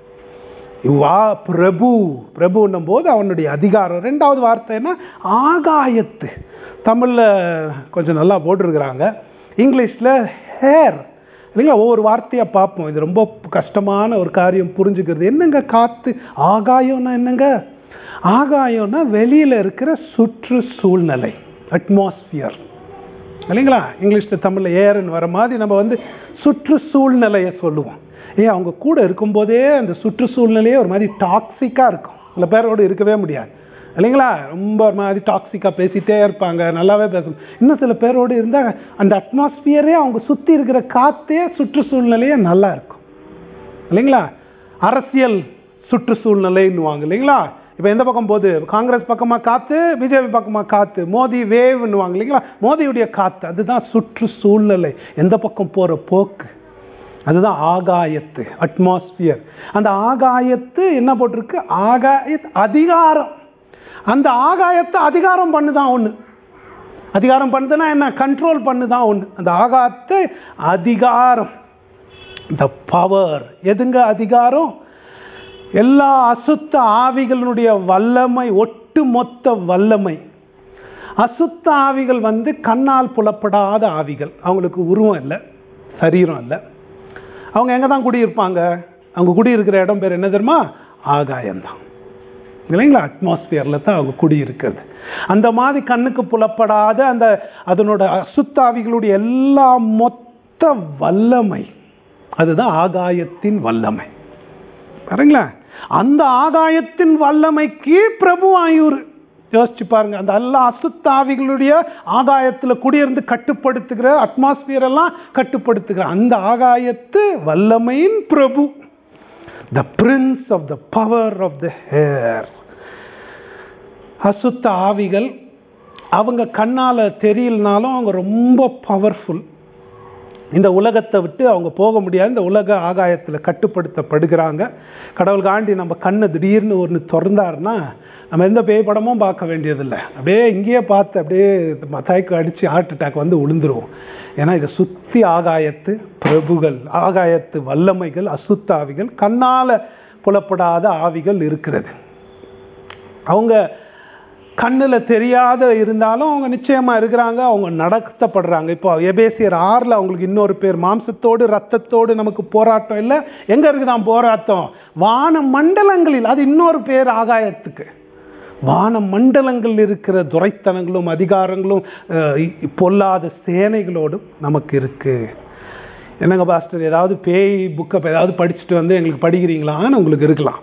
பிரபு. பிரபுன்னும் போது அவனுடைய அதிகாரம். 2வது வார்த்தை என்ன? ஆகாயத்து. தமிழ்ல கொஞ்சம் நல்லா போட்டிருக்கிறாங்க, இங்கிலீஷ்ல ஹேர் இல்லைங்களா? ஒவ்வொரு வார்த்தையா பார்ப்போம். இது ரொம்ப கஷ்டமான ஒரு காரியம் புரிஞ்சுக்கிறது. என்னங்க காத்து? ஆகாயம்னா என்னங்க? ஆகாயம்னா வெளியில இருக்கிற சுற்று சூழ்நிலை, அட்மாஸ்பியர் இல்லைங்களா? இங்கிலீஷ்ல தமிழ்ல ஏர்ன்னு வர மாதிரி நம்ம சுற்று சூழ்நிலையை சொல்லுவோம். அவங்க கூட இருக்கும்போதே அந்த சுற்று சூழ்நிலையே ஒரு மாதிரி டாக்ஸிக்கா இருக்கும். சில பேரோடு இருக்கவே முடியாது இல்லைங்களா? ரொம்ப ஒரு மாதிரி டாக்ஸிக்கா பேசிட்டே இருப்பாங்க, நல்லாவே பேசணும். இன்னும் சில பேரோடு இருந்தா அந்த அட்மாஸ்பியரே, அவங்க சுத்தி இருக்கிற காத்தே, சுற்று சூழ்நிலையே நல்லா இருக்கும் இல்லைங்களா? அரசியல் சுற்று சூழ்நிலைன்னுவாங்க இல்லைங்களா? இப்ப எந்த பக்கம் போகுது? காங்கிரஸ் பக்கமா காத்து, பிஜேபி பக்கமா காத்து, மோடி வேவ்னுவாங்க இல்லைங்களா? மோடியுடைய காத்து. அதுதான் சுற்று சூழ்நிலை, எந்த பக்கம் போற போக்கு. அதுதான் ஆகாயத்து, அட்மாஸ்பியர். அந்த ஆகாயத்து என்ன போட்டிருக்கு? அதிகாரம். அந்த ஆகாயத்தை அதிகாரம் பண்ணுதான் ஒண்ணு. அதிகாரம் பண்ணுதுன்னா என்ன? கண்ட்ரோல் பண்ணுதான் ஒண்ணு. அந்த ஆகாயத்தை அதிகாரம், த பவர். எதுங்க அதிகாரம்? எல்லா அசுத்த ஆவிகளுடைய வல்லமை, ஒட்டு மொத்த வல்லமை. அசுத்த ஆவிகள் கண்ணால் புலப்படாத ஆவிகள். அவங்களுக்கு உருவம் இல்லை, சரீரம் இல்லை. அவங்க எங்க தான் குடியிருப்பாங்க? அவங்க குடியிருக்கிற இடம் பேர் என்ன தெரியுமா? ஆகாயம்தான் இல்லைங்களா? அட்மாஸ்பியர்ல தான் அவங்க குடியிருக்கிறது. அந்த மாதிரி கண்ணுக்கு புலப்படாத அந்த அதனோட அசுத்த ஆவிகளுடைய எல்லா மொத்த வல்லமை, அதுதான் ஆகாயத்தின் வல்லமை. பாருங்களா? அந்த ஆகாயத்தின் வல்லமைக்கு பிரபு ஆயூர். யோசிச்சு பாருங்க, அந்த எல்லா அசுத்தாவிகளுடைய ஆகாயத்தில் குடியிருந்து கட்டுப்படுத்துகிற அட்மாஸ்பியர் எல்லாம் கட்டுப்படுத்துகிற அந்த ஆகாயத்து வல்லமையின் பிரபு, the prince of the power of the air. அசுத்த ஆவிகள் அவங்க கண்ணால் தெரியலனாலும் அவங்க ரொம்ப பவர்ஃபுல். இந்த உலகத்தை விட்டு அவங்க போக முடியாது. இந்த உலக ஆகாயத்தில் கட்டுப்படுத்தப்படுகிறாங்க. கடவுள் காண்டி நம்ம கண்ணை திடீர்னு ஒன்று திறந்தாருன்னா நம்ம எந்த பேய் படமும் பார்க்க வேண்டியதில்லை. அப்படியே இங்கேயே பார்த்து அப்படியே மத்தாய்க்கு அடித்து ஹார்ட் அட்டாக் வந்து விழுந்துருவோம். ஏன்னா இதை சுற்றி ஆகாயத்து பிரபுகள், ஆகாயத்து வல்லமைகள், அசுத்த ஆவிகள், கண்ணால் புலப்படாத ஆவிகள் இருக்கிறது. அவங்க கண்ணில் தெரியாத இருந்தாலும் அவங்க நிச்சயமாக இருக்கிறாங்க, அவங்க நடத்தப்படுறாங்க. இப்போ எபேசியர் 6 அவங்களுக்கு இன்னொரு பேர், மாம்சத்தோடு ரத்தத்தோடு நமக்கு போராட்டம் இல்லை. எங்கே இருக்குதான் போராட்டம்? வான மண்டலங்களில். அது இன்னொரு பேர் ஆகாயத்துக்கு. வான மண்டலங்கள் இருக்கிற துரைத்தனங்களும் அதிகாரங்களும் பொல்லாத சேனைகளோடும் நமக்கு இருக்கு. என்னங்க பாஸ்டர், ஏதாவது பேய் புக்கை ஏதாவது படிச்சுட்டு வந்து எங்களுக்கு படிக்கிறீங்களான்னு உங்களுக்கு இருக்கலாம்.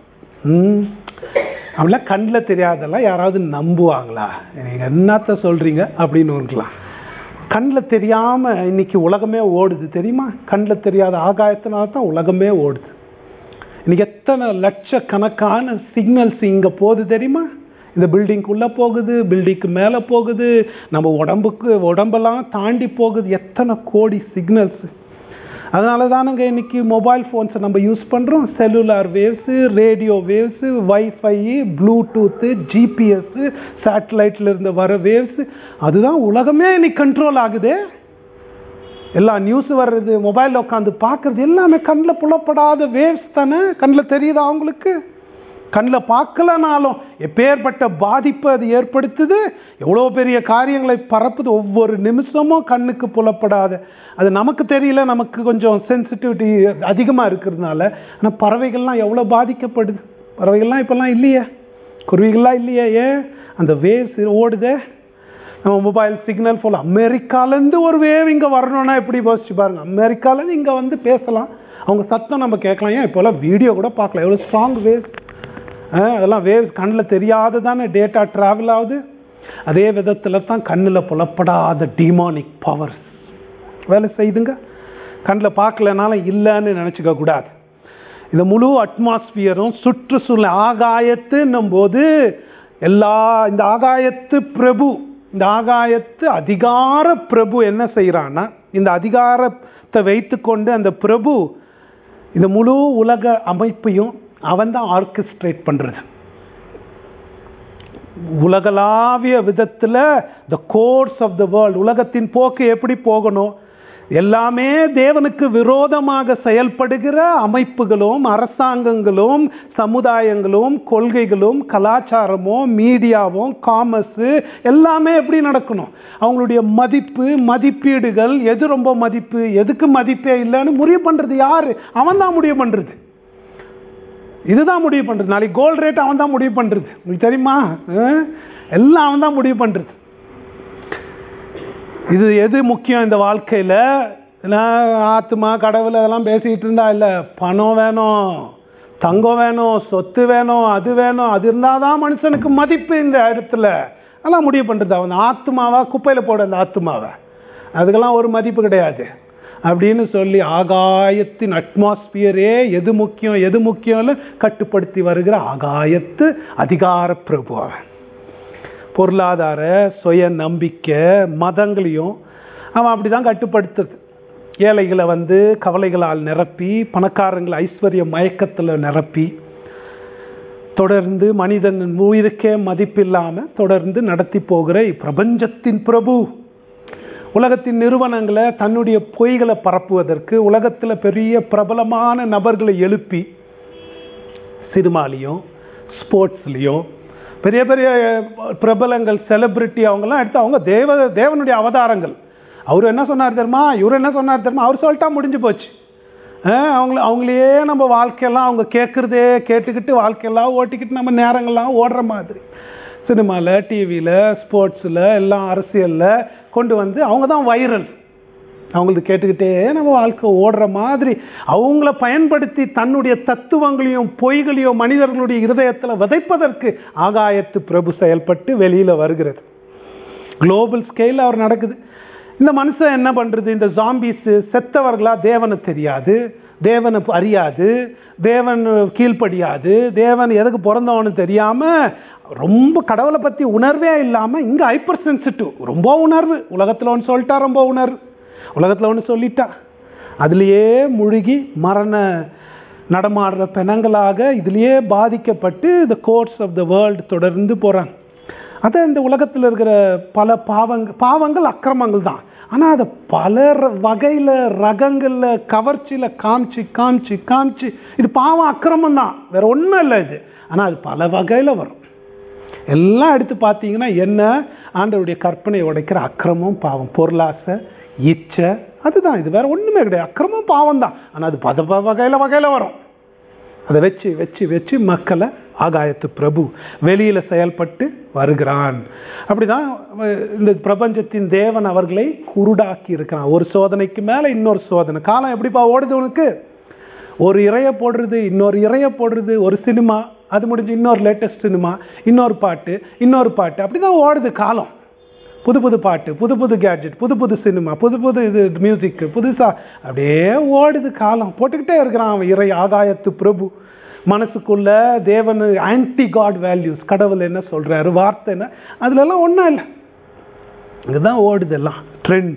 அப்படிலாம் கண்ணில் தெரியாதெல்லாம் யாராவது நம்புவாங்களா? நீங்கள் என்னத்த சொல்கிறீங்க அப்படின்னு இருக்கலாம். கண்ணில் தெரியாமல் இன்னைக்கு உலகமே ஓடுது தெரியுமா? கண்ணில் தெரியாத ஆகாயத்தினால தான் உலகமே ஓடுது. இன்னைக்கு எத்தனை லட்சக்கணக்கான சிக்னல்ஸ் இங்கே போகுது தெரியுமா? இந்த பில்டிங்குள்ளே போகுது, பில்டிங்க்கு மேலே போகுது, நம்ம உடம்பெல்லாம் தாண்டி போகுது. எத்தனை கோடி சிக்னல்ஸு. அதனால தானுங்க இன்னைக்கு மொபைல் ஃபோன்ஸை நம்ம யூஸ் பண்ணுறோம். Cellular waves, radio waves, wifi, Bluetooth, GPS, சேட்டலைட்டில் இருந்து வர வேவ்ஸு, அதுதான் உலகமே இன்னைக்கு கண்ட்ரோல் ஆகுது. எல்லா நியூஸ் வர்றது, மொபைலில் உட்காந்து பார்க்குறது எல்லாமே கண்ணில் புலப்படாத வேவ்ஸ் தானே. கண்ணில் தெரியுதா அவங்களுக்கு? கண்ணில் பார்க்கலனாலும் எப்பேற்பட்ட பாதிப்பு அது ஏற்படுத்துது, எவ்வளோ பெரிய காரியங்களை பரப்புது. ஒவ்வொரு நிமிஷமும் கண்ணுக்கு புலப்படாத, அது நமக்கு தெரியல, நமக்கு கொஞ்சம் சென்சிட்டிவிட்டி அதிகமாக இருக்கிறதுனால. ஆனால் பறவைகள்லாம் எவ்வளோ பாதிக்கப்படுது. பறவைகள்லாம் இப்போல்லாம் இல்லையே, குருவிகள்லாம் இல்லையே. ஏன்? அந்த வேவ்ஸ் ஓடுதே. நம்ம மொபைல் சிக்னல் போல் அமெரிக்காலேருந்து ஒரு வேவ் இங்கே வரணும்னா எப்படி யோசிச்சு பாருங்கள். அமெரிக்காலேருந்து இங்கே வந்து பேசலாம், அவங்க சத்தம் நம்ம கேட்கலாம். ஏன் இப்போல்லாம் வீடியோ கூட பார்க்கலாம், எவ்வளோ ஸ்ட்ராங் வேவ்ஸ். அதெல்லாம் வேவ்ஸ் கண்ணில் தெரியாது தானே டேட்டா ட்ராவல் ஆகுது. அதே விதத்தில் தான் கண்ணில் புலப்படாத டிமானிக் பவர்ஸ் வேலை செய்துங்க. கண்ணில் பார்க்கலனாலும் இல்லைன்னு நினச்சிக்க கூடாது. இந்த முழு அட்மாஸ்பியரும் சுற்றுச்சூழல் ஆகாயத்துன்னும் போது இந்த ஆகாயத்து பிரபு, இந்த ஆகாயத்து அதிகார பிரபு என்ன செய்கிறான்னா, இந்த அதிகாரத்தை வைத்துக்கொண்டு அந்த பிரபு இந்த முழு உலக அமைப்பையும் அவன் தான் ஆர்கெஸ்ட்ரேட் பண்ணுறது. உலகளாவிய விதத்தில் the course of the world, உலகத்தின் போக்கு எப்படி போகணும், எல்லாமே தேவனுக்கு விரோதமாக செயல்படுகிற அமைப்புகளும் அரசாங்கங்களும் சமுதாயங்களும் கொள்கைகளும் கலாச்சாரமும் மீடியாவும் காமர்ஸு எல்லாமே எப்படி நடக்கணும், அவங்களுடைய மதிப்பீடுகள் எது ரொம்ப மதிப்பு, எதுக்கு மதிப்பே இல்லைன்னு முடிவு பண்ணுறது யாரு? அவன் தான் முடிவு பண்ணுறது. இதுதான் முடிவு பண்ணுறது. நாளைக்கு கோல்டு ரேட் அவன் தான் முடிவு பண்ணுறது. உங்களுக்கு தெரியுமா? எல்லாம் அவன் தான் முடிவு பண்ணுறது. இது எது முக்கியம் இந்த வாழ்க்கையில்? ஆத்மா கடவுள் அதெல்லாம் பேசிக்கிட்டு இருந்தா இல்லை. பணம் வேணும், தங்கம் வேணும், சொத்து வேணும், அது வேணும், அது இருந்தால் தான் மனுஷனுக்கு மதிப்பு இந்த இடத்துல. அதெல்லாம் முடிவு பண்ணுறது அவன். ஆத்மாவா குப்பையில் போட, அந்த ஆத்மாவை அதுக்கெல்லாம் ஒரு மதிப்பு கிடையாது அப்படின்னு சொல்லி ஆகாயத்தின் அட்மாஸ்பியரே எது முக்கியம்னு கட்டுப்படுத்தி வருகிற ஆகாயத்து அதிகார பிரபு அவன். பொருளாதார சுய நம்பிக்கை மதங்களையும் அவன் அப்படி தான் கட்டுப்படுத்துறது. ஏழைகளை கவலைகளால் நிரப்பி, பணக்காரங்களை ஐஸ்வர்ய மயக்கத்தில் நிரப்பி, தொடர்ந்து மனிதன் உயிருக்கே மதிப்பில்லாமல் தொடர்ந்து நடத்தி போகிற பிரபஞ்சத்தின் பிரபு உலகத்தின் நிறுவனங்களை தன்னுடைய பொய்களை பரப்புவதற்கு உலகத்தில் பெரிய பிரபலமான நபர்களை எழுப்பி சினிமாலையும் ஸ்போர்ட்ஸ்லையும் பெரிய பெரிய பிரபலங்கள் செலிபிரிட்டி அவங்கெல்லாம் எடுத்து அவங்க தேவனுடைய அவதாரங்கள். அவர் என்ன சொன்னார் தெரியுமா, இவர் என்ன சொன்னார் தெரியுமா, அவர் சொல்லிட்டா முடிஞ்சு போச்சு. அவங்களையே நம்ம வாழ்க்கையெல்லாம் அவங்க கேட்குறதே கேட்டுக்கிட்டு வாழ்க்கையெல்லாம் ஓட்டிக்கிட்டு நம்ம நேரங்கள்லாம் ஓடுற மாதிரி சினிமாவில், டிவியில், ஸ்போர்ட்ஸில், எல்லாம் அரசியலில் கொண்டு அவங்க தான் வைரல். அவங்களுக்கு கேட்டுக்கிட்டே நம்ம வாழ்க்கை ஓடுற மாதிரி அவங்கள பயன்படுத்தி தன்னுடைய தத்துவங்களையும் பொய்களையும் மனிதர்களுடைய இருதயத்தில் விதைப்பதற்கு ஆகாயத்து பிரபு செயல்பட்டு வெளியில் வருகிறது. குளோபல் ஸ்கேல் அவர் நடக்குது. இந்த மனுஷன் என்ன பண்ணுறது? இந்த ஜாம்பிஸ் செத்தவர்களா தேவனை தெரியாது, தேவனை அறியாது, தேவன் கீழ்ப்படியாது, தேவன் எதுக்கு பிறந்தவனு தெரியாமல் ரொம்ப கடவுளை பற்றி உணர்வே இல்லாமல் இங்கே ஹைப்பர் சென்சிட்டிவ், ரொம்ப உணர்வு. உலகத்தில் ஒன்று சொல்லிட்டா ரொம்ப உணர்வு, உலகத்தில் ஒன்று சொல்லிட்டா அதுலேயே முழுகி மரண நடமாடுற பெணங்களாக இதுலேயே பாதிக்கப்பட்டு இந்த கோர்ஸ் ஆஃப் த வேர்ல்டு தொடர்ந்து போகிறாங்க. அதை இந்த உலகத்தில் இருக்கிற பல பாவங்கள் அக்கிரமங்கள் தான். ஆனால் அதை பல வகையில் ரகங்களில் கவர்ச்சியில் காமிச்சு காமிச்சு காமிச்சு இது பாவம் அக்கிரமம் தான், வேற ஒன்றும் இல்லை இது. ஆனால் அது பல வகையில் வரும். எல்லாம் எடுத்து பார்த்தீங்கன்னா என்ன? ஆண்டவருடைய கற்பனை உடைக்கிற அக்கிரமம் பாவம், பொருளாசை, இச்சை, அதுதான். இது வேற ஒன்றுமே கிடையாது. அக்கிரமம் பாவம் தான். ஆனால் அது பல வகையில் வரும். அதை வச்சு வச்சு வச்சு மக்களை ஆகாயத்து பிரபு வெளியில செயல்பட்டு வருகிறான். அப்படிதான் இந்த பிரபஞ்சத்தின் தேவன் அவர்களை குருடாக்கி இருக்கிறான். ஒரு சோதனைக்கு மேல இன்னொரு சோதனை. காலம் எப்படிப்பா ஓடுது உனக்கு? ஒரு இறைய போடுறது, இன்னொரு இறைய போடுறது, ஒரு சினிமா, அது முடிஞ்சு இன்னொரு லேட்டஸ்ட் சினிமா, இன்னொரு பாட்டு, அப்படிதான் ஓடுது காலம். புது புது பாட்டு, புது புது கேட்ஜெட், புது புது சினிமா, புது புது இது மியூசிக், புதுசா அப்படியே ஓடுது காலம். போட்டுக்கிட்டே இருக்கிறான் அவன் இறை ஆகாயத்து பிரபு. மனசுக்குள்ள தேவன் ஆன்டி காட் வேல்யூஸ், கடவுள் என்ன சொல்றாரு, வார்த்தை என்ன, அதுல எல்லாம் ஒன்றும் இல்லை. இதுதான் ஓடுது எல்லாம் ட்ரெண்ட்.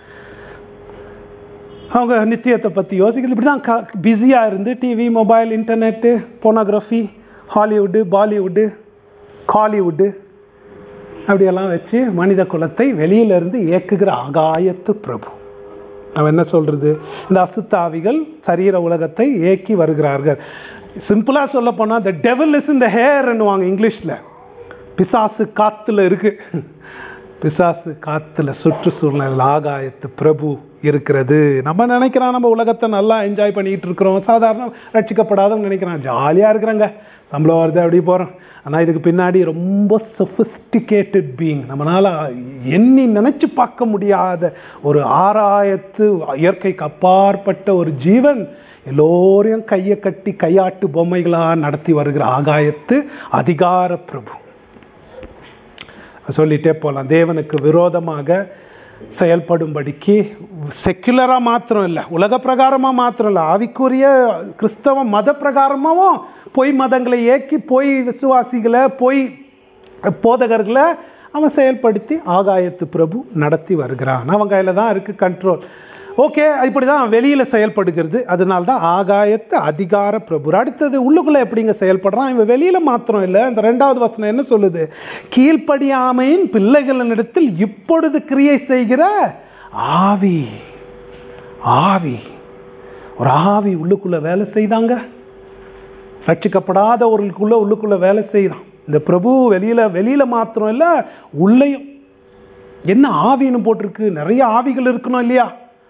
அவங்க நித்தியத்தை பற்றி யோசிக்கிறது இப்படிதான் பிஸியாக இருந்து TV, mobile, internet, pornography, Hollywood, Bollywood, Kollywood அப்படியெல்லாம் வச்சு மனித குலத்தை வெளியிலிருந்து இயக்குகிற ஆகாயத்து பிரபு. அவன் என்ன சொல்றது? இந்த அசுத்தாவிகள் சரீர உலகத்தை இயக்கி வருகிறார்கள். சிம்பிளா சொல்ல போனா the devil is in the hair ன்னுவாங்க இங்கிலீஷ்ல. பிசாசு காத்துல இருக்கு. பிசாசு காத்துல சுற்றுச்சூழல் ஆகாயத்து பிரபு இருக்கிறது. நம்ம நினைக்கிறோம் நம்ம உலகத்தை நல்லா என்ஜாய் பண்ணிட்டு இருக்கிறோம், சாதாரண ரட்சிக்கப்படாதவங்க நினைக்கிறான் ஜாலியா இருக்கிறாங்க, சம்பளம் வருது அப்படி போறோம். ஆனால் இதுக்கு பின்னாடி ரொம்ப சொஃபிஸ்டிகேட்டட் பீயிங், நம்மளால எண்ணி நினைச்சு பார்க்க முடியாத ஒரு ஆராயத்து இயற்கைக்கு அப்பாற்பட்ட ஒரு ஜீவன் எல்லோரையும் கையை கட்டி கையாட்டு பொம்மைகளா நடத்தி வருகிற ஆகாயத்து அதிகார பிரபு. சொல்லிட்டே போலாம். தேவனுக்கு விரோதமாக செயல்படும்படிக்கு செக்குலரா மாத்திரம் இல்லை, உலக பிரகாரமா மாத்திரம் இல்லை, ஆவிக்குரிய கிறிஸ்தவ மத பிரகாரமாவும் பொய் மதங்களை ஏக்கி பொய் விசுவாசிகளை பொய் போதகர்களை அவன் செயல்படுத்தி ஆகாயத்து பிரபு நடத்தி வருகிறான். அவன் கையில தான் இருக்கு கண்ட்ரோல். ஓகே, இப்படிதான் வெளியில செயல்படுகிறது. அதனால்தான் ஆகாயத்து அதிகார பிரபு. அடுத்தது உள்ளுக்குள்ள எப்படிங்க செயல்படுறான்? இவன் வெளியில மாத்திரம் இல்லை. இந்த 2வது வசனம் என்ன சொல்லுது? கீழ்ப்படியாமையின் பிள்ளைகளிடத்தில் இப்பொழுது கிரியை செய்கிற ஆவி. ஆவி, ஒரு ஆவி உள்ளுக்குள்ள வேலை செய்தாங்க. ரட்சிக்கப்படாத உள்ளுக்குள்ள வேலை செய்யறான் இந்த பிரபு. வெளியில மாத்திரம் இல்ல, உள்ளேயும். என்ன ஆவின்னு போட்டிருக்கு? நிறைய ஆவிகள் இருக்கணும் இல்லையா?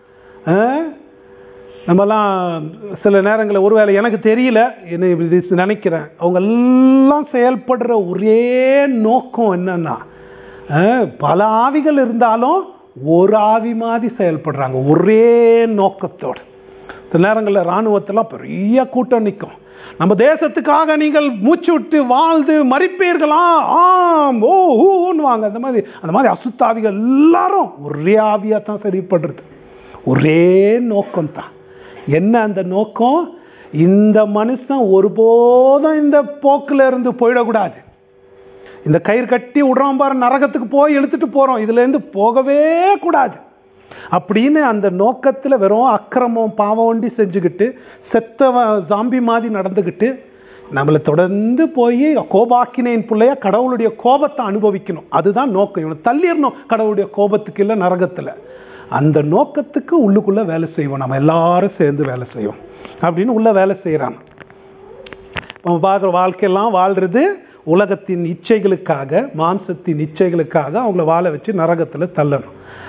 நம்மலாம் சில நேரங்களில் ஒருவேளை எனக்கு தெரியல நினைக்கிறேன், அவங்க எல்லாம் செயல்படுற ஒரே நோக்கம் என்னன்னா, பல ஆவிகள் இருந்தாலும் ஒரு ஆவி மாதிரி செயல்படுறாங்க ஒரே நோக்கத்தோடு. சில நேரங்களில் இராணுவத்தெல்லாம் பெரிய கூட்டம் நிற்கும், நம்ம தேசத்துக்காக நீங்கள் மூச்சு விட்டு வாழ்ந்து மறிப்பீர்களா, ஆம் ஓ ஊன்னு வாங்க. அந்த மாதிரி அசுத்தாவிகள் எல்லாரும் ஒரே ஆவியா தான் சரிப்படுறது. ஒரே நோக்கம் தான். என்ன அந்த நோக்கம்? இந்த மனுஷன் ஒருபோதும் இந்த போக்குல இருந்து போயிடக்கூடாது. இந்த கயிறு கட்டி விடுறோம் பாரு, நரகத்துக்கு போய் இழுத்துட்டு போறோம், இதுல இருந்து போகவே கூடாது அப்படின்னு அந்த நோக்கத்துல வெறும் அக்கிரமம் பாவம் ஒண்டி செஞ்சுக்கிட்டு செத்தவ ஜாம்பி மாதிரி நடந்துக்கிட்டு நம்மளை தொடர்ந்து போய் கோபாக்கினேன் பிள்ளையா கடவுளுடைய கோபத்தை அனுபவிக்கணும். அதுதான் நோக்கம். இவனை தள்ளிடணும் கடவுளுடைய கோபத்துக்கு இல்லை நரகத்துல. அந்த நோக்கத்துக்கு உள்ளுக்குள்ள வேலை செய்வோம், நம்ம எல்லாரும் சேர்ந்து வேலை செய்வோம் அப்படின்னு உள்ள வேலை செய்யறாங்க. நம்ம பார்க்குற வாழ்க்கையெல்லாம் வாழ்றது உலகத்தின் இச்சைகளுக்காக, மாம்சத்தின் இச்சைகளுக்காக அவங்கள வாழ வச்சு நரகத்துல தள்ளணும்.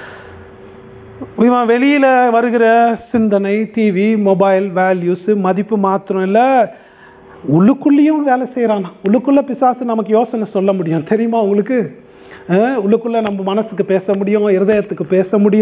இவன் வெளியில வருகிற சிந்தனை, டிவி, மொபைல், வேல்யூஸ், மதிப்பு மாத்திரம் இல்ல, உள்ளுக்குள்ளேயும் வேலை செய்யறான். உள்ளுக்குள்ள பிசாசு நமக்கு யோசனை சொல்ல முடியும் தெரியுமா உங்களுக்கு? உள்ளுக்குள்ள நம்ம மனசுக்கு பேச முடியும், இருதயத்துக்கு பேச முடியும்.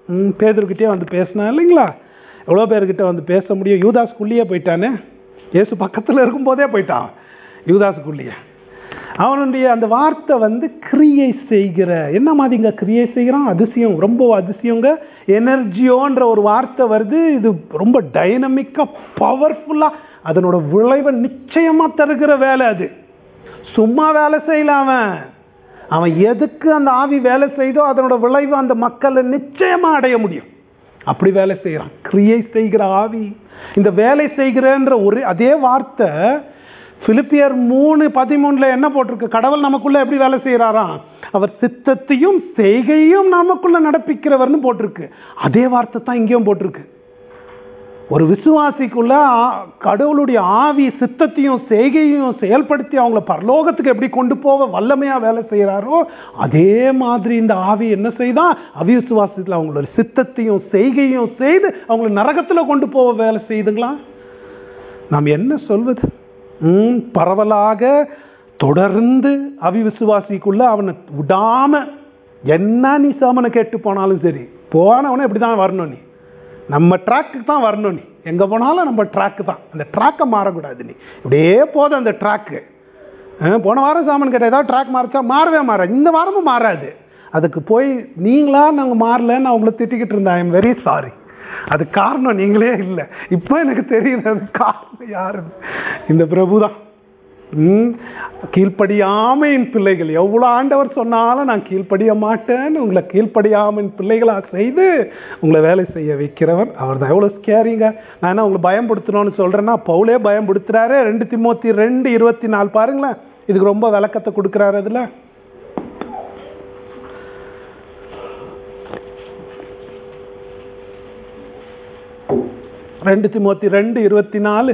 பேதுருக்கிட்டே வந்து பேசினா இல்லைங்களா? எவ்வளோ பேர்கிட்ட வந்து பேச முடியும்? யூதாஸ்குள்ளேயே போயிட்டானே, இயேசு பக்கத்தில் இருக்கும்போதே போயிட்டான் யூதாஸ்குள்ளேயே. அவனுடைய அந்த வார்த்தை வந்து கிரியை செய்கிற, என்ன மாதிரிங்க கிரியை செய்கிறான்? அதிசயம், ரொம்ப அதிசயங்க. எனர்ஜியோன்ற ஒரு வார்த்தை வருது. இது ரொம்ப டைனமிக்காக பவர்ஃபுல்லாக அதனோட விளைவை நிச்சயமாக தருகிற வேலை. அது சும்மா வேலை செய்யல. அவன் எதுக்கு அந்த ஆவி வேலை செய்தோ அதனோட விளைவு அந்த மக்களை நிச்சயமா அடைய முடியும். அப்படி வேலை செய்யறான். கிரியை செய்கிற ஆவி. இந்த வேலை செய்கிறன்ற ஒரு அதே வார்த்தை பிலிப்பியர் 3:13 என்ன போட்டிருக்கு? கடவுள் நமக்குள்ள எப்படி வேலை செய்யறாராம்? அவர் சித்தத்தையும் செய்கையும் நமக்குள்ள நடப்பிக்கிறவர்னு போட்டிருக்கு. அதே வார்த்தை தான் இங்கேயும் போட்டிருக்கு. ஒரு விசுவாசிக்குள்ள கடவுளுடைய ஆவி சித்தத்தையும் செய்கையும் செயல்படுத்தி அவங்கள பரலோகத்துக்கு எப்படி கொண்டு போக வல்லமையா வேலை செய்யறாரோ அதே மாதிரி இந்த ஆவி என்ன செய்தான்? அவிசுவாசத்தில் அவங்களோட சித்தத்தையும் செய்கையும் செய்து அவங்களை நரகத்துல கொண்டு போக வேலை செய்துங்களா? நாம் என்ன சொல்வது? பரவலாக தொடர்ந்து அவிசுவாசிக்குள்ள அவனை விடாம என்ன நீ சாமனை கேட்டு போனாலும் சரி, போனவனை எப்படிதான் வரணும்? நீ நம்ம ட்ராக்கு தான் வரணும். நீ எங்கே போனாலும் நம்ம ட்ராக்கு தான். அந்த ட்ராக்கை மாறக்கூடாது. நீ இப்படியே போதும் அந்த ட்ராக்கு. போன வாரம் சாமான் கேட்டால் ஏதாவது ட்ராக் மாறிச்சா மாறவே மாறாது. இந்த வாரமும் மாறாது. அதுக்கு போய் நீங்களா நாங்கள் மாறலன்னு அவங்கள திட்டிக்கிட்டு இருந்தேன். I am very sorry. அது காரணம் நீங்களே இல்லை. இப்போ எனக்கு தெரியுது அது காரணம் யாருன்னு. இந்த பிரபு தான். கீழ்ப்படியாமையின் பிள்ளைகள். எவ்வளோ ஆண்டவர் சொன்னாலும் நான் கீழ்ப்படிய மாட்டேன்னு உங்களை கீழ்ப்படியாமையின் பிள்ளைகளாக செய்து உங்களை வேலை செய்ய வைக்கிறவர் அவர் தான். எவ்வளோ ஸ்கேரிங்க. நான் என்ன உங்களை பயன்படுத்தணும்னு சொல்கிறேன்னா பவுலே பயன்படுத்துகிறாரு. 2 தீமோத்தி 2:24 பாருங்களேன். இதுக்கு ரொம்ப விளக்கத்தை கொடுக்குறாரு. அதில் 2 தீமோத்தி 2:24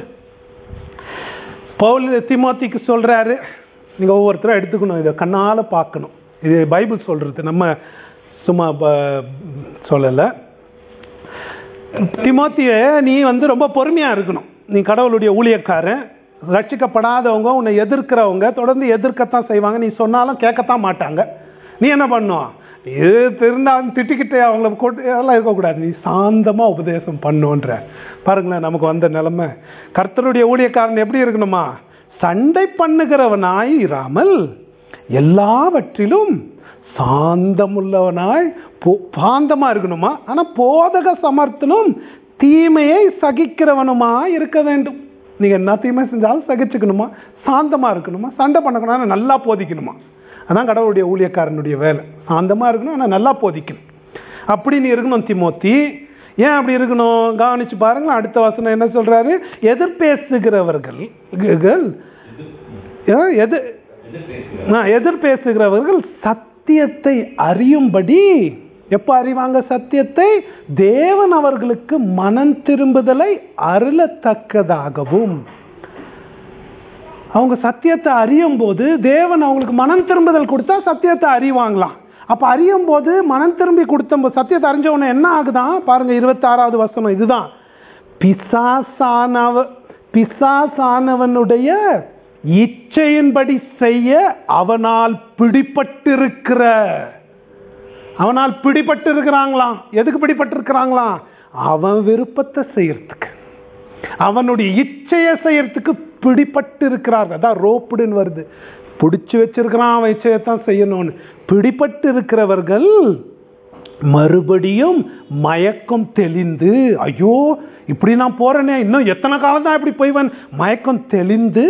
பவுல் தீமோத்திக்கு சொல்றாரு. நீங்க ஒவ்வொருத்தரும் எடுத்துக்கணும், இதை கண்ணால பார்க்கணும். இது பைபிள் சொல்றது, நம்ம சும்மா சொல்லலை. தீமோத்தியே, நீ வந்து ரொம்ப பொறுமையா இருக்கணும். நீ கடவுளுடைய ஊழியக்காரன். ரட்சிக்கப்படாதவங்க உன்னை எதிர்க்கிறவங்க தொடர்ந்து எதிர்க்கத்தான் செய்வாங்க. நீ சொன்னாலும் கேட்கத்தான் மாட்டாங்க. நீ என்ன பண்ணும்? இது தெரிந்தாலும் திட்டிக்கிட்டே அவங்கள கொண்டு எல்லாம் இருக்கக்கூடாது. நீ சாந்தமா உபதேசம் பண்ணுன்ற பாருங்களேன். நமக்கு வந்த நிலைமை. கர்த்தருடைய ஊழியக்காரன் எப்படி இருக்கணுமா? சண்டை பண்ணுகிறவனாய் இராமல் எல்லாவற்றிலும் சாந்தமுள்ளவனாய் சாந்தமா இருக்கணுமா. ஆனா போதக சமர்த்தனும் தீமையை சகிக்கிறவனுமா இருக்க வேண்டும். நீங்க என்ன தீமை செஞ்சாலும் சகிச்சுக்கணுமா, சாந்தமா இருக்கணுமா, சண்டை பண்ணக்கணும், நல்லா போதிக்கணுமா. அதான் கடவுளுடைய ஊழியக்காரனுடைய வேலை. சாந்தமா இருக்கணும், ஆனா நல்லா போதிக்கணும். அப்படி நீ இருக்கணும் தீமோத்தி. ஏன் அப்படி இருக்கணும்? கவனிச்சு பாருங்க. அடுத்த வசனம் என்ன சொல்றாரு? எதிர்பேசுகிறவர்கள் சத்தியத்தை அறியும்படி. எப்ப அறிவாங்க சத்தியத்தை? தேவன் அவர்களுக்கு மனம் திரும்புதலை அருளத்தக்கதாகவும். அவங்க சத்தியத்தை அறியும் போது தேவன் அவங்களுக்கு மனம் திரும்புதல் கொடுத்தா சத்தியத்தை அறிவாங்களாம். அப்ப அறியும் போது மனம் திரும்பி கொடுத்த சத்தியத்தை அறிஞ்சவன என்ன ஆகுதான் பாருங்க. 26வது வசனம் இதுதான். பிசாசானவனுடைய இச்சையின்படி செய்ய அவனால் பிடிபட்டிருக்கிறாங்களாம். எதுக்கு பிடிபட்டிருக்கிறாங்களாம்? அவன் விருப்பத்தை செய்யறதுக்கு, அவனுடைய இச்சையை செய்யறதுக்கு பிடிபட்டு இருக்கிறார்கள். அதான் ரோப்புடுன்னு வருது. பிடிச்சு வச்சிருக்கிறான், அவன் இச்சையத்தான் செய்யணும்னு. பிடிபட்டு இருக்கிறவர்கள் மறுபடியும் மயக்கம் தெளிந்து, ஐயோ இப்படி நான் போறேனே, இன்னும் எத்தனை காலம் தான் இப்படி போய்வன், மயக்கம் தெளிந்து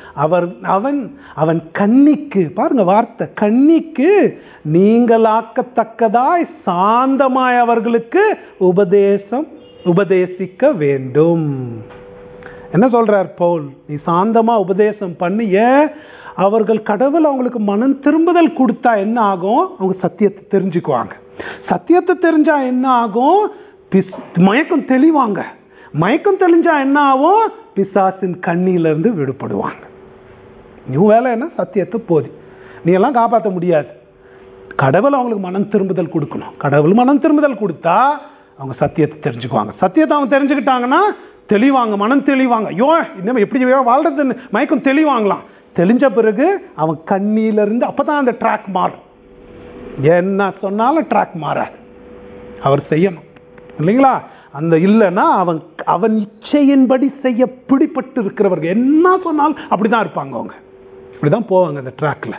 அவன் கண்ணிக்கு, பாருங்க வார்த்தை, கண்ணிக்கு நீங்களாக்கத்தக்கதாய் சாந்தமாய் அவர்களுக்கு உபதேசிக்க வேண்டும். என்ன சொல்றார் பவுல்? நீ சாந்தமா உபதேசம் பண்ணிய அவர்கள் கடவுள் அவங்களுக்கு மனம் திரும்புதல் கொடுத்தா என்ன ஆகும்? அவங்க சத்தியத்தை தெரிஞ்சுக்குவாங்க. சத்தியத்தை தெரிஞ்சா என்ன ஆகும்? மயக்கம் தெளிவாங்க. மயக்கம் தெளிஞ்சா என்ன ஆகும்? பிசாசின் கண்ணியில இருந்து விடுபடுவாங்க. நீ வேலை என்ன? சத்தியத்தை போதி. நீ எல்லாம் காப்பாற்ற முடியாது. கடவுள் அவங்களுக்கு மனம் திரும்புதல் கொடுக்கணும். கடவுள் மனம் திரும்புதல் கொடுத்தா அவங்க சத்தியத்தை தெரிஞ்சுக்குவாங்க. சத்தியத்தை அவங்க தெரிஞ்சுக்கிட்டாங்கன்னா தெளிவாங்க, மனம் தெளிவாங்க. ஐயோ இன்னும் எப்படி வாழ்றதுன்னு மயக்கம் தெளிவாங்களாம். தெளிஞ்ச பிறகு அவன் கண்ணியில இருந்து அப்பதான் அந்த ட்ராக் மாறும். என்ன சொன்னாலும் ட்ராக் மாறாது. அவர் செய்யணும் இல்லைங்களா? அந்த இல்லைன்னா அவன் இச்சையின்படி செய்ய பிடிப்பட்டு இருக்கிறவர்கள் என்ன சொன்னாலும் அப்படிதான் இருப்பாங்க. அவங்க அப்படிதான் போவாங்க அந்த ட்ராக்ல.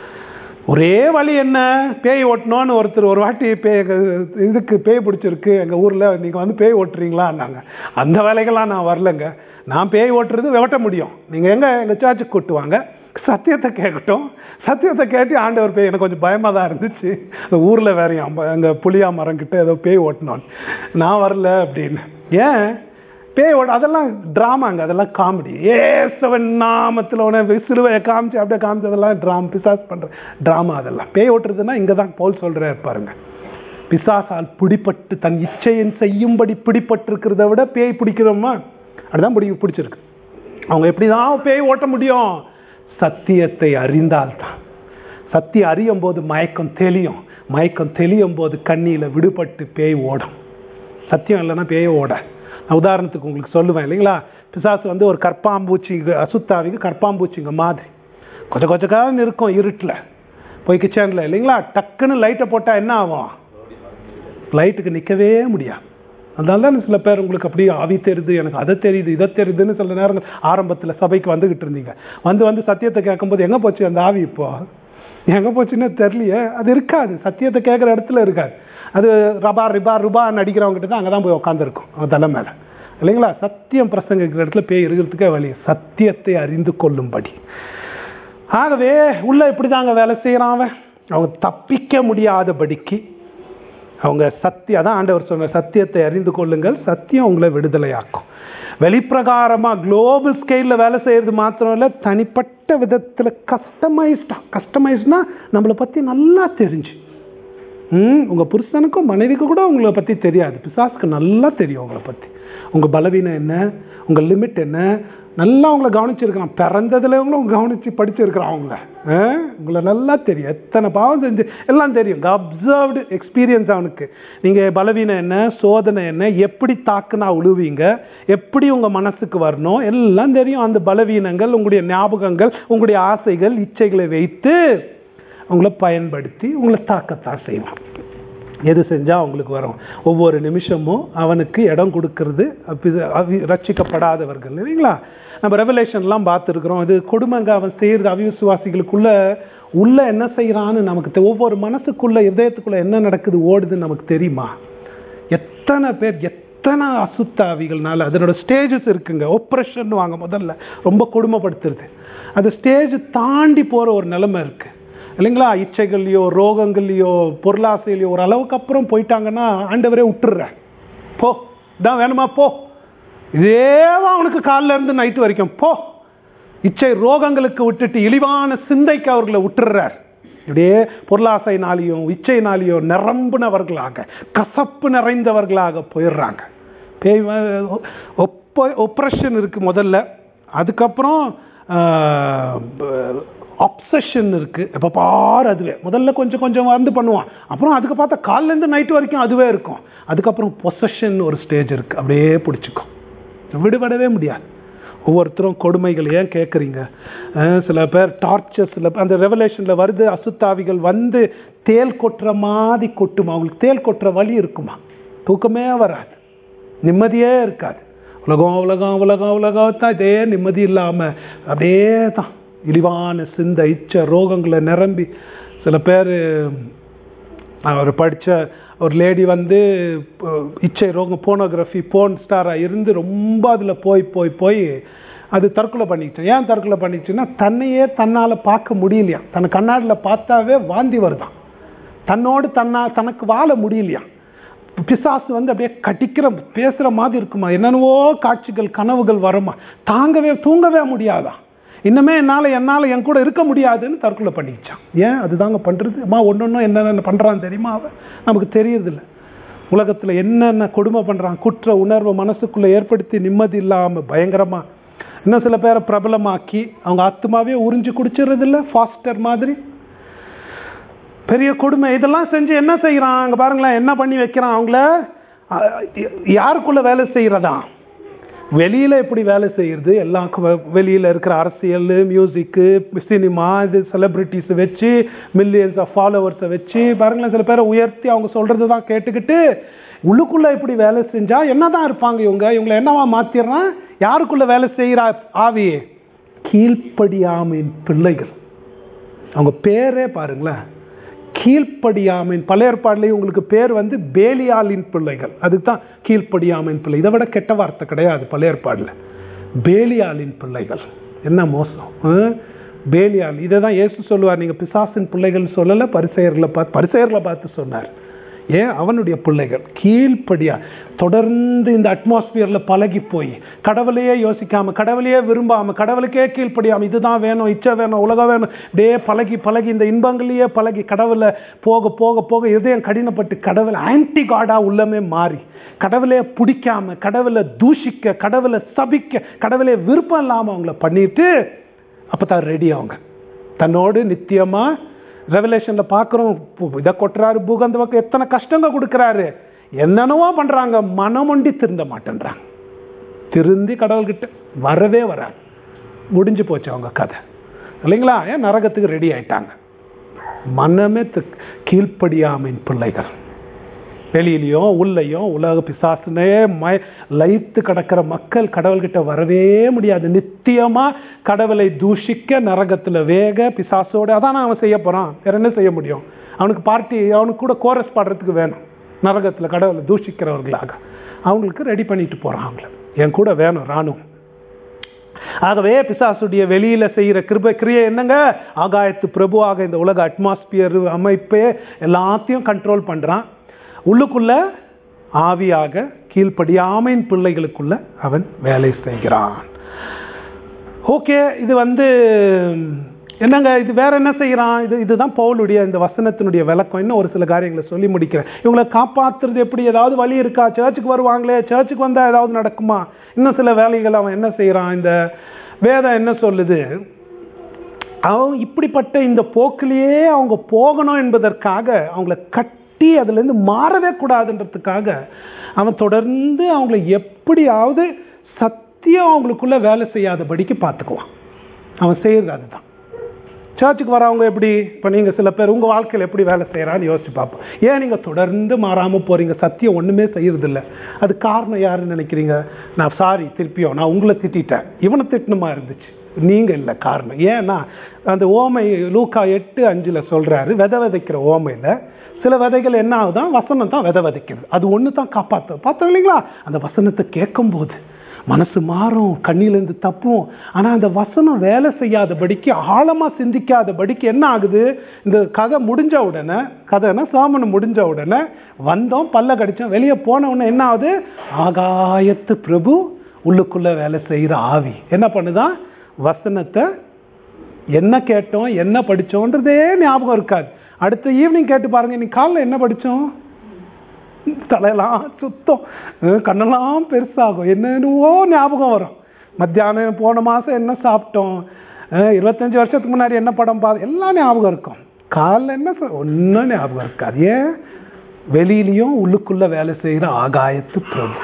ஒரே வழி என்ன, பேய் ஓட்டணும்னு ஒருத்தர் ஒரு வாட்டி இதுக்கு பேய் பிடிச்சிருக்கு எங்கள் ஊரில், நீங்கள் வந்து பேய் ஓட்டுறீங்களான்னாங்க. அந்த வேலைகள்லாம் நான் வரலைங்க. நான் பேய் ஓட்டுறது ஓட்ட முடியும். நீங்கள் எங்கள் சர்ச்சுக்கு கூட்டுவாங்க, சத்தியத்தை கேட்கட்டும். சத்தியத்தை கேட்டு ஆண்டவர் பேய், எனக்கு கொஞ்சம் பயமாக தான் இருந்துச்சு. ஊரில் வேறையும் எங்கள் புளியா மரங்கிட்ட ஏதோ பேய் ஓட்டணும்னு, நான் வரல அப்படின்னு. ஏன் பேய் ஓட? அதெல்லாம் ட்ராமாங்க, அதெல்லாம் காமெடி. ஏசவன் நாமத்தில் உடனே சிலுவையை காமிச்சு அப்படியே காமிச்சு, அதெல்லாம் ட்ராமா, பிசாஸ் பண்ணுற ட்ராமா. அதெல்லாம் பேய் ஓட்டுறதுன்னா இங்கே தான் பவுல் சொல்கிறார் பாருங்க. பிசாசால் பிடிப்பட்டு தன் இச்சையின் செய்யும்படி பிடிப்பட்டிருக்கிறத விட பேய் பிடிக்கிறோமா, அதுதான் பிடிச்சிருக்கு. அவங்க எப்படி தான் பேய் ஓட்ட முடியும்? சத்தியத்தை அறிந்தால்தான். சத்தியம் அறியும் போது மயக்கம் தெளியும். மயக்கம் தெளியும் போது கண்ணியில் விடுபட்டு பேய் ஓடும். சத்தியம் இல்லைன்னா பேய் ஓட. நான் உதாரணத்துக்கு உங்களுக்கு சொல்லுவேன் இல்லைங்களா? பிசாசு வந்து ஒரு கற்பாம்பூச்சி, அசுத்தாவிக்கு கற்பாம்பூச்சிங்க மாதிரி கொஞ்சம் கொஞ்சம் இருக்கும் இருட்டில் போய் கிச்சனில் இல்லைங்களா, டக்குன்னு லைட்டை போட்டால் என்ன ஆகும்? லைட்டுக்கு நிற்கவே முடியாது. அதனால தான் சில பேர் உங்களுக்கு அப்படியே ஆவி தெரியுது, எனக்கு அதை தெரியுது இதை தெரியுதுன்னு சில நேரங்கள் ஆரம்பத்தில் சபைக்கு வந்துக்கிட்டு இருந்தீங்க. வந்து சத்தியத்தை கேட்கும்போது எங்கே போச்சு அந்த ஆவி? இப்போ எங்கே போச்சுன்னு தெரியலையே. அது இருக்காது, சத்தியத்தை கேட்குற இடத்துல இருக்காது. அது ருபான்னு அடிக்கிறவங்ககிட்ட தான் அங்கே தான் போய் உட்காந்துருக்கும், அவன் தலை மேலே இல்லைங்களா? சத்தியம் பிரசங்கிக்கிற இடத்துல பேய் இருக்கிறதுக்கே வழி, சத்தியத்தை அறிந்து கொள்ளும்படி. ஆகவே உள்ள இப்படி தாங்க வேலை செய்கிறான் அவன். அவங்க தப்பிக்க முடியாதபடிக்கு அவங்க அதான் ஆண்டவர் சொன்ன, சத்தியத்தை அறிந்து கொள்ளுங்கள், சத்தியம் உங்களை விடுதலையாக்கும். வெளிப்பிரகாரமாக குளோபல் ஸ்கேலில் வேலை செய்கிறது மாத்திரம் இல்லை, தனிப்பட்ட விதத்தில் கஸ்டமைஸ்னா நம்மளை பற்றி நல்லா தெரிஞ்சு. உங்கள் புருஷனுக்கும் மனைவிக்கும் கூட உங்களை பற்றி தெரியாது, பிசாசுக்கு நல்லா தெரியும் உங்களை பற்றி. உங்கள் பலவீனம் என்ன, உங்கள் லிமிட் என்ன, நல்லா அவங்கள கவனிச்சிருக்கிறான். பிறந்ததுலேயும் கவனித்து படிச்சிருக்கிறான் அவங்கள. உங்களை நல்லா தெரியும், எத்தனை பாவம் செஞ்சு எல்லாம் தெரியும். அப்சர்வ்டு எக்ஸ்பீரியன்ஸ் அவனுக்கு. நீங்கள் பலவீனம் என்ன, சோதனை என்ன, எப்படி தாக்குனா உழுவீங்க, எப்படி உங்கள் மனசுக்கு வரணும் எல்லாம் தெரியும். அந்த பலவீனங்கள், உங்களுடைய ஞாபகங்கள், உங்களுடைய ஆசைகள், இச்சைகளை வைத்து உங்களை பயன்படுத்தி உங்களை தாக்கத்தான் செய்வான். எது செஞ்சால் அவங்களுக்கு வரும்? ஒவ்வொரு நிமிஷமும் அவனுக்கு இடம் கொடுக்கறது ரட்சிக்கப்படாதவர்கள் இல்லைங்களா? நம்ம ரெவலேஷன்லாம் பார்த்துருக்குறோம். இது கொடுமைங்க அவன் செய்கிறது. அவிசுவாசிகளுக்குள்ள உள்ள என்ன செய்கிறான்னு நமக்கு ஒவ்வொரு மனசுக்குள்ள இதயத்துக்குள்ள என்ன நடக்குது ஓடுதுன்னு நமக்கு தெரியுமா? எத்தனை பேர் எத்தனை அசுத்தாவிகள்னால அதனோட ஸ்டேஜஸ் இருக்குங்க. ஒப்ரெஷன் வாங்க முதல்ல ரொம்ப கொடுமைப்படுத்துறது. அது ஸ்டேஜ் தாண்டி போகிற ஒரு நிலைமை இருக்குது இல்லைங்களா? இச்சைகள்லையோ ரோகங்கள்லையோ பொருளாசையிலையோ ஒரு அளவுக்கு அப்புறம் போயிட்டாங்கன்னா ஆண்டவரே விட்டுடுறேன், போ இதான் வேணுமா போ, இதேவா அவனுக்கு காலில் இருந்து நைட்டு வரைக்கும் போ. இச்சை ரோகங்களுக்கு விட்டுட்டு இழிவான சிந்தைக்கு அவர்களை விட்டுடுறார். இப்படியே பொருளாசைனாலேயும் இச்சைனாலேயும் நிரம்பினவர்களாக, கசப்பு நிறைந்தவர்களாக போயிடுறாங்க. ஒப்ரெஷன் இருக்கு முதல்ல, அதுக்கப்புறம் அப்சஷன் இருக்குது. எப்போ பாரு அதுவே. முதல்ல கொஞ்சம் கொஞ்சம் வந்து பண்ணுவான், அப்புறம் அதுக்கு பார்த்தா காலிலேருந்து நைட்டு வரைக்கும் அதுவே இருக்கும். அதுக்கப்புறம் பொசஷன் ஒரு ஸ்டேஜ் இருக்குது, அப்படியே பிடிச்சிக்கும், விடுபடவே முடியாது. ஒவ்வொருத்தரும் கொடுமைகள் ஏன் கேட்குறீங்க? சில பேர் டார்ச்சர், சில அந்த ரெவலேஷனில் வருது, அசுத்தாவிகள் வந்து தேல் கொட்டுற மாதிரி கொட்டுமா. அவங்களுக்கு தேல் கொட்டுற வலி இருக்குமா, தூக்கமே வராது, நிம்மதியே இருக்காது. உலகம் உலகம் உலகம் உலகம் தான், இதே நிம்மதி இல்லாமல் அப்படியே தான் இழிவான சிந்த இச்ச ரோகங்களை நிரம்பி. சில பேர் அவர் படித்த ஒரு லேடி வந்து இச்சை ரோகம், போனோகிராஃபி போன் ஸ்டாராக இருந்து ரொம்ப அதில் போய் அது தற்கொலை பண்ணிக்கிட்டேன். ஏன் தற்கொலை பண்ணிச்சுன்னா தன்னையே தன்னால் பார்க்க முடியலையா, தன்னை கண்ணாடியில் பார்த்தாவே வாந்தி வருதான், தனக்கு வாழ முடியலையா. பிசாசு வந்து அப்படியே கட்டிக்கிற பேசுகிற மாதிரி இருக்குமா, என்னென்னவோ காட்சிகள் கனவுகள் வருமா, தூங்கவே முடியாதான். இன்னமே என்னால் என் கூட இருக்க முடியாதுன்னு தற்கொலை பண்ணிக்கிச்சான். ஏன் அதுதாங்க பண்ணுறது. அம்மா ஒன்று என்னென்ன பண்ணுறான்னு தெரியுமா? அவன் நமக்கு தெரியறதில்ல. உலகத்தில் என்னென்ன கொடுமை பண்ணுறான், குற்ற உணர்வை மனசுக்குள்ளே ஏற்படுத்தி நிம்மதி இல்லாமல் பயங்கரமாக. இன்னும் சில பேரை பிரபலமாக்கி அவங்க ஆத்மாவே உறிஞ்சி குடிச்சிடுறதில்ல, ஃபாஸ்டர் மாதிரி. பெரிய கொடுமை. இதெல்லாம் செஞ்சு என்ன செய்கிறான் அங்கே பாருங்களேன், என்ன பண்ணி வைக்கிறான் அவங்கள. யாருக்குள்ளே வேலை செய்கிறதா? வெளியில் எப்படி வேலை செய்கிறது, எல்லாம் வெளியில் இருக்கிற அரசியல், மியூசிக்கு, சினிமா, இது செலிப்ரிட்டிஸை வச்சு மில்லியன்ஸ் ஆஃப் ஃபாலோவர்ஸை வச்சு பாருங்களேன், சில பேரை உயர்த்தி அவங்க சொல்கிறது தான் கேட்டுக்கிட்டு உள்ளுக்குள்ளே இப்படி வேலை செஞ்சால் என்ன தான் இருப்பாங்க இவங்களை என்னவா மாற்றிடுறான்? யாருக்குள்ளே வேலை செய்கிறா ஆவியே? கீழ்ப்படியாமையின் பிள்ளைகள். அவங்க பேரே பாருங்களேன், கீழ்ப்படியாமையின். பழைய ஏற்பாடுலேயும் உங்களுக்கு பேர் வந்து பேலியாலின் பிள்ளைகள். அதுக்கு தான் கீழ்ப்படியாமையின் பிள்ளை. இதை விட கெட்ட வார்த்தை கிடையாது பழைய ஏற்பாடில். பேலியாலின் பிள்ளைகள். என்ன மோசம்! பேலியால். இதை தான் இயேசு சொல்லுவார், நீங்கள் பிசாசின் பிள்ளைகள் சொல்லலை, பரிசேயர்களை பார்த்து சொன்னார். ஏன்? அவனுடைய பிள்ளைகள் கீழ்ப்படியா தொடர்ந்து இந்த அட்மாஸ்பியரில் பழகி போய் கடவுளையே யோசிக்காமல், கடவுளையே விரும்பாமல், கடவுளுக்கே கீழ்ப்படியாமல், இதுதான் வேணும், இச்சை வேணும், உலகம் வேணும், டே பழகி பழகி இந்த இன்பங்களையே பழகி கடவுளை போக போக போக இதயம் கடினப்பட்டு கடவுளை ஆன்டி காடா உள்ளமே மாறி கடவுளே பிடிக்காம, கடவுளை தூஷிக்க, கடவுளை சபிக்க, கடவுளே விருப்பம் இல்லாமல் அவங்கள பண்ணிட்டு அப்போ தான் ரெடி அவங்க தன்னோடு நித்தியமாக. ரெவலேஷனில் பார்க்குறோம், இதை கொட்டுறாரு, பூகந்த பக்கம் எத்தனை கஷ்டங்கள் கொடுக்குறாரு, என்னென்னவோ பண்ணுறாங்க, மனமொண்டி திருந்த மாட்டேன்றாங்க. திருந்தி கடவுள்கிட்ட வரவே வராங்க. முடிஞ்சு போச்சு அவங்க கதை இல்லைங்களா? ஏன்? நரகத்துக்கு ரெடி ஆயிட்டாங்க. மனமே கீழ்ப்படியாமையின் பிள்ளைகள். வெளியிலையும் உள்ளையும் உலக பிசாசுனே லயித்து கிடக்கிற மக்கள் கடவுள்கிட்ட வரவே முடியாது. நித்தியமாக கடவுளை தூஷிக்க, நரகத்தில் வேக, பிசாசோடு அதான் அவன் செய்ய போகிறான். வேற என்ன செய்ய முடியும்? அவனுக்கு பார்ட்டி, அவனுக்கு கூட கோரஸ் பாடுறதுக்கு வேணும். நரகத்தில் கடவுளை தூஷிக்கிறவர்களாக அவங்களுக்கு ரெடி பண்ணிட்டு போகிறான். அவங்கள என் கூட வேணும் ராணுவம். ஆகவே பிசாசுடைய வெளியில் செய்கிற கிரியை என்னங்க? ஆகாயத்து பிரபுவாக இந்த உலக அட்மாஸ்பியர் அமைப்பே எல்லாத்தையும் கண்ட்ரோல் பண்ணுறான். உள்ளுக்குள்ள ஆவியாக கீழ்ப்படியாமையின் பிள்ளைகளுக்குள்ள அவன் வேலை செய்கிறான். ஓகே, இது வந்து என்னங்க? இது வேற என்ன செய்கிறான்? இதுதான் பவுலுடைய இந்த வசனத்தினுடைய விளக்கம். இன்னும் ஒரு சில காரியங்களை சொல்லி முடிக்கிறேன். இவங்களை காப்பாற்றுறது எப்படி? ஏதாவது வழி இருக்கா? சர்ச்சுக்கு வருவாங்களே, சர்ச்சுக்கு வந்தால் ஏதாவது நடக்குமா? இன்னும் சில வேலைகள் அவன் என்ன செய்கிறான்? இந்த வேதம் என்ன சொல்லுது? அவன் இப்படிப்பட்ட இந்த போக்கிலேயே அவங்க போகணும் என்பதற்காக அவங்கள அதுலேருந்து மாறவே கூடாதுன்றதுக்காக அவன் தொடர்ந்து அவங்கள எப்படியாவது சத்தியம் அவங்களுக்குள்ள வேலை செய்யாதபடிக்கு பார்த்துக்குவான். அவன் செய்யறது அதுதான். சர்ச்சுக்கு வரவங்க எப்படி? இப்போ நீங்கள் சில பேர் உங்கள் வாழ்க்கையில் எப்படி வேலை செய்கிறான்னு யோசிச்சு பார்ப்போம். ஏன் நீங்கள் தொடர்ந்து மாறாமல் போகிறீங்க? சத்தியம் ஒன்றுமே செய்யறதில்ல. அது காரணம் யாருன்னு நினைக்கிறீங்க? நான் திருப்பியும் நான் உங்களை திட்டேன், இவனை திட்டணுமா இருந்துச்சு, நீங்கள் இல்லை காரணம். ஏன்னா அந்த ஓமை லூக்கா 8:5 சொல்கிறாரு, விதை விதைக்கிற ஓமையில் சில விதைகள் என்ன ஆகுதான்? வசனம் தான் விதை விதைக்கிறது. அது ஒன்று தான் பார்த்தோம் இல்லைங்களா? அந்த வசனத்தை கேட்கும்போது மனசு மாறும், கண்ணிலேருந்து தப்பும். ஆனால் அந்த வசனம் வேலை செய்யாதபடிக்கு, ஆழமாக சிந்திக்காதபடிக்கு என்ன ஆகுது? இந்த கதை முடிஞ்ச உடனே, கதைனா சாமனை முடிஞ்ச உடனே வந்தோம், பல்ல கடிச்சோம், வெளியே போன உடனே என்ன ஆகுது? ஆகாயத்து பிரபு உள்ளுக்குள்ளே வேலை செய்கிற ஆவி என்ன பண்ணுதான்? வசனத்தை என்ன கேட்டோம், என்ன படித்தோன்றதே ஞாபகம் இருக்காது. அடுத்த ஈவினிங் கேட்டு பாருங்க, இன்னைக்கு காலையில் என்ன படித்தோம்? தலையெல்லாம் சுத்தம், கண்ணெல்லாம் பெருசாகும், என்னென்னவோ ஞாபகம் வரும். மத்தியானம் போன மாதம் என்ன சாப்பிட்டோம், 25 வருஷத்துக்கு முன்னாடி என்ன படம் பார்த்து, எல்லாம் ஞாபகம் இருக்கும். காலையில் என்ன ஒன்றும் ஞாபகம் இருக்காது. ஏன்? வெளியிலையும் உள்ளுக்குள்ளே வேலை செய்கிற ஆகாயத்து பிரபு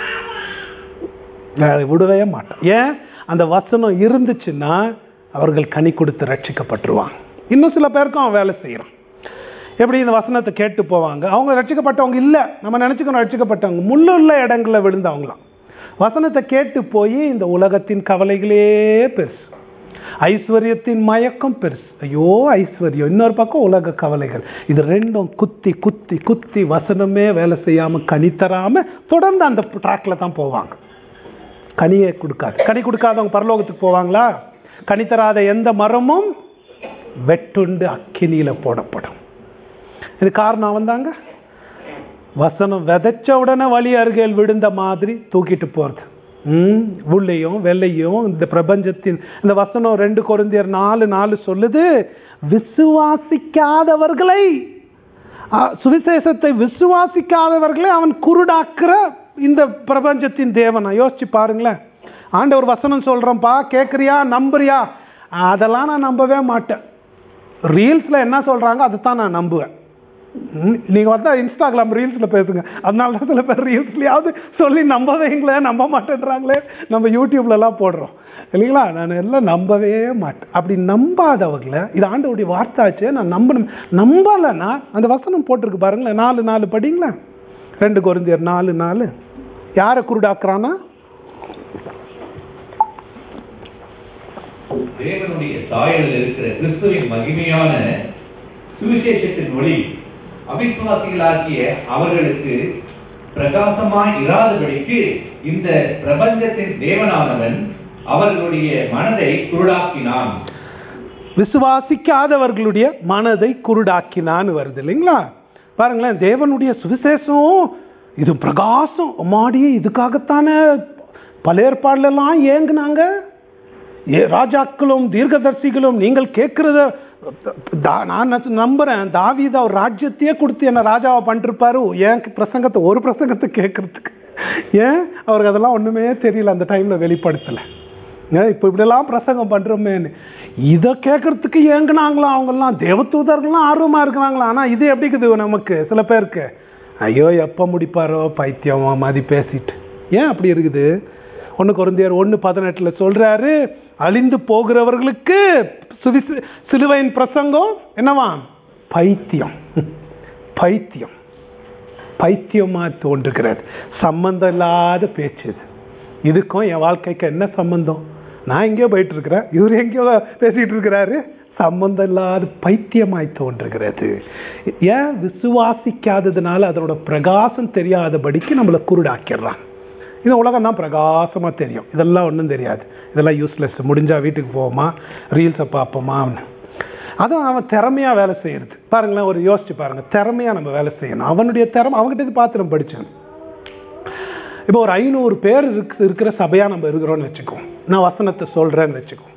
விடவே மாட்டான். ஏன்? அந்த வசனம் இருந்துச்சுன்னா அவர்கள் கனி கொடுத்து ரட்சிக்கப்பட்டுருவாங்க. இன்னும் சில பேருக்கும் அவன் வேலை செய்கிறான். எப்படி? இந்த வசனத்தை கேட்டு போவாங்க, அவங்க ரட்சிக்கப்பட்டவங்க இல்லை, நம்ம நினச்சிக்கணும் ரட்சிக்கப்பட்டவங்க, முள்ளுள்ள இடங்களில் விழுந்தவங்களாம். வசனத்தை கேட்டு போய் இந்த உலகத்தின் கவலைகளே பெருசு, ஐஸ்வர்யத்தின் மயக்கம் பெருசு, ஐயோ ஐஸ்வர்யம், இன்னொரு பக்கம் உலக கவலைகள், இது ரெண்டும் குத்தி குத்தி குத்தி வசனமே வேலை செய்யாமல் கனி தராமல் தொடர்ந்து அந்த ட்ராக்ல தான் போவாங்க. கனியை கொடுக்காது. கனி கொடுக்காதவங்க பரலோகத்துக்கு போவாங்களா? கனி தராத எந்த மரமும் வெட்டுண்டு அக்கினியில போடப்படும். இது காரணம் வந்தாங்க, வசனம் விதைச்ச உடனே வழி அருகில் விழுந்த மாதிரி தூக்கிட்டு போறது. உள்ளையும் வெள்ளையும் இந்த பிரபஞ்சத்தின் இந்த வசனம் 2 கொரிந்தியர் 4:4 சொல்லுது, விசுவாசிக்காதவர்களை, சுவிசேஷத்தை விசுவாசிக்காதவர்களை அவன் குருடாக்குற இந்த பிரபஞ்சத்தின் தேவனை. யோசிச்சு பாருங்களேன். ஆண்டவர் வசனம் சொல்றோம்ப்பா, கேட்குறியா, நம்புறியா? அதெல்லாம் நான் நம்பவே மாட்டேன். ரீல்ஸ்ல என்ன சொல்றாங்க அதுதான் நான் நம்புவேன். நீங்கள் வந்தா இன்ஸ்டாகிராம் ரீல்ஸில் பேசுங்க. அதனால தான் சில பேர் ரீல்ஸ்லையாவது சொல்லி நம்பவைங்களே, நம்ப மாட்டேன்றாங்களே. நம்ம யூடியூப்லலாம் போடுறோம் இல்லைங்களா? நான் எல்லாம் நம்பவே மாட்டேன். அப்படி நம்பாதவங்களை, இது ஆண்டவருடைய வார்த்தை ஆச்சு, நான் நம்பணும். நம்பலைன்னா அந்த வசனம் போட்டிருக்கு பாருங்களேன், 4:4 படிங்களேன். 2 கொரிந்தியர் 4:4. யாரை குருடாக்குறானா? தேவனுடைய சாயலில் இருக்கிற கிறிஸ்துவின் மகிமையான சுவிசேஷத்தின் ஒளி அவிசுவாசிகளாகிய அவர்களுக்கு பிரகாசமாய் இராதபடிக்கு இந்த பிரபஞ்சத்தின் தேவனானவன் அவர்களுடைய மனதை குருடாக்கினான். விசுவாசிக்காதவர்களுடைய மனதை குருடாக்கினான்னு வருது இல்லைங்களா? பாருங்களேன், தேவனுடைய சுவிசேஷம் இது பிரகாசம் மாடி, இதுக்காகத்தானே பல ஏற்பாடுலாம் ஏங்குனாங்க. ராஜாக்களும் தீர்க்கதரிசிகளும் நீங்கள் கேட்கிறத நான் நம்புறேன், தாவீது அவர் ராஜ்யத்தையே கொடுத்து என்ன ராஜாவை பண்ணிருப்பாரு ஏன் பிரசங்கத்தை, ஒரு பிரசங்கத்தை கேட்கறதுக்கு. ஏன் அவருக்கு அதெல்லாம் ஒண்ணுமே தெரியல, அந்த டைம்ல வெளிப்படுத்தலை. இப்போ இப்படியெல்லாம் பிரசங்கம் பண்றோமேன்னு இதை கேட்கறதுக்கு ஏங்குனாங்களாம். அவங்கெல்லாம் தேவதூதர்கள்லாம் ஆர்வமா இருக்கிறாங்களா. ஆனா இது எப்படி இருக்குது நமக்கு சில பேருக்கு, ஐயோ எப்போ முடிப்பாரோ பைத்தியமா மாதிரி பேசிட்டு. ஏன் அப்படி இருக்குது? 1 கொரிந்தியர் 1:18 சொல்றாரு, அழிந்து போகிறவர்களுக்கு சிலுவையின் பிரசங்கம் என்னவா? பைத்தியம். பைத்தியம் பைத்தியமா தோன்றுகிறது. சம்பந்தம் இல்லாத பேச்சு. இதுக்கும் என் வாழ்க்கைக்கு என்ன சம்பந்தம்? நான் எங்கேயோ போயிட்டு இருக்கிறேன், இவர் எங்கேயோ பேசிட்டு இருக்கிறாரு. சம்பந்தம் இல்லாத பைத்தியமாய் தோன்றுகிறது. ஏன்? விசுவாசிக்காததுனால அதனோட பிரகாசம் தெரியாதபடிக்கு நம்மளை குருடாக்கிடுறான். இந்த உலகம் தான் பிரகாசமாக தெரியும், இதெல்லாம் ஒன்றும் தெரியாது, இதெல்லாம் யூஸ்லெஸ். முடிஞ்சா வீட்டுக்கு போவோமா, ரீல்ஸை பார்ப்போமா. அதுவும் அவன் திறமையாக வேலை செய்யறது பாருங்களேன். ஒரு யோசிச்சு பாருங்க, திறமையாக நம்ம வேலை செய்யணும். அவனுடைய திறமை அவங்ககிட்ட பார்த்து நம்ம படித்தேன். இப்போ ஒரு 500 பேர் இருக்கிற சபையாக நம்ம இருக்கிறோன்னு வச்சுக்கோம். நான் வசனத்தை சொல்கிறேன்னு வச்சுக்கோம்.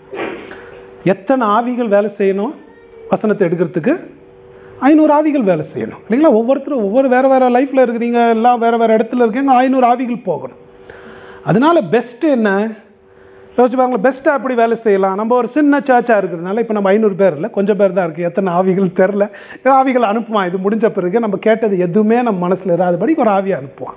எத்தனை ஆவிகள் வேலை செய்யணும் வசனத்தை எடுக்கிறதுக்கு? 500 ஆவிகள் வேலை செய்யணும் இல்லைங்களா? ஒவ்வொருத்தரும் ஒவ்வொரு வேறு வேறு லைஃப்பில் இருக்கிறீங்க, எல்லாம் வேறு வேறு இடத்துல இருக்கீங்க. 500 ஆவிகள் போகணும். அதனால பெஸ்ட்டு என்ன யோசிச்சு பாருங்களேன், பெஸ்ட்டாக எப்படி வேலை செய்யலாம்? நம்ம ஒரு சின்ன சர்ச்சாக இருக்கிறதுனால இப்போ நம்ம 500 பேர் இல்லை, கொஞ்சம் பேர் தான் இருக்குது. எத்தனை ஆவிகள் தெரில. ஆவிகள் அனுப்புவான். இது முடிஞ்ச பிறகு நம்ம கேட்டது எதுவுமே நம்ம மனசில் இராதபடி ஒரு ஆவியை அனுப்புவான்.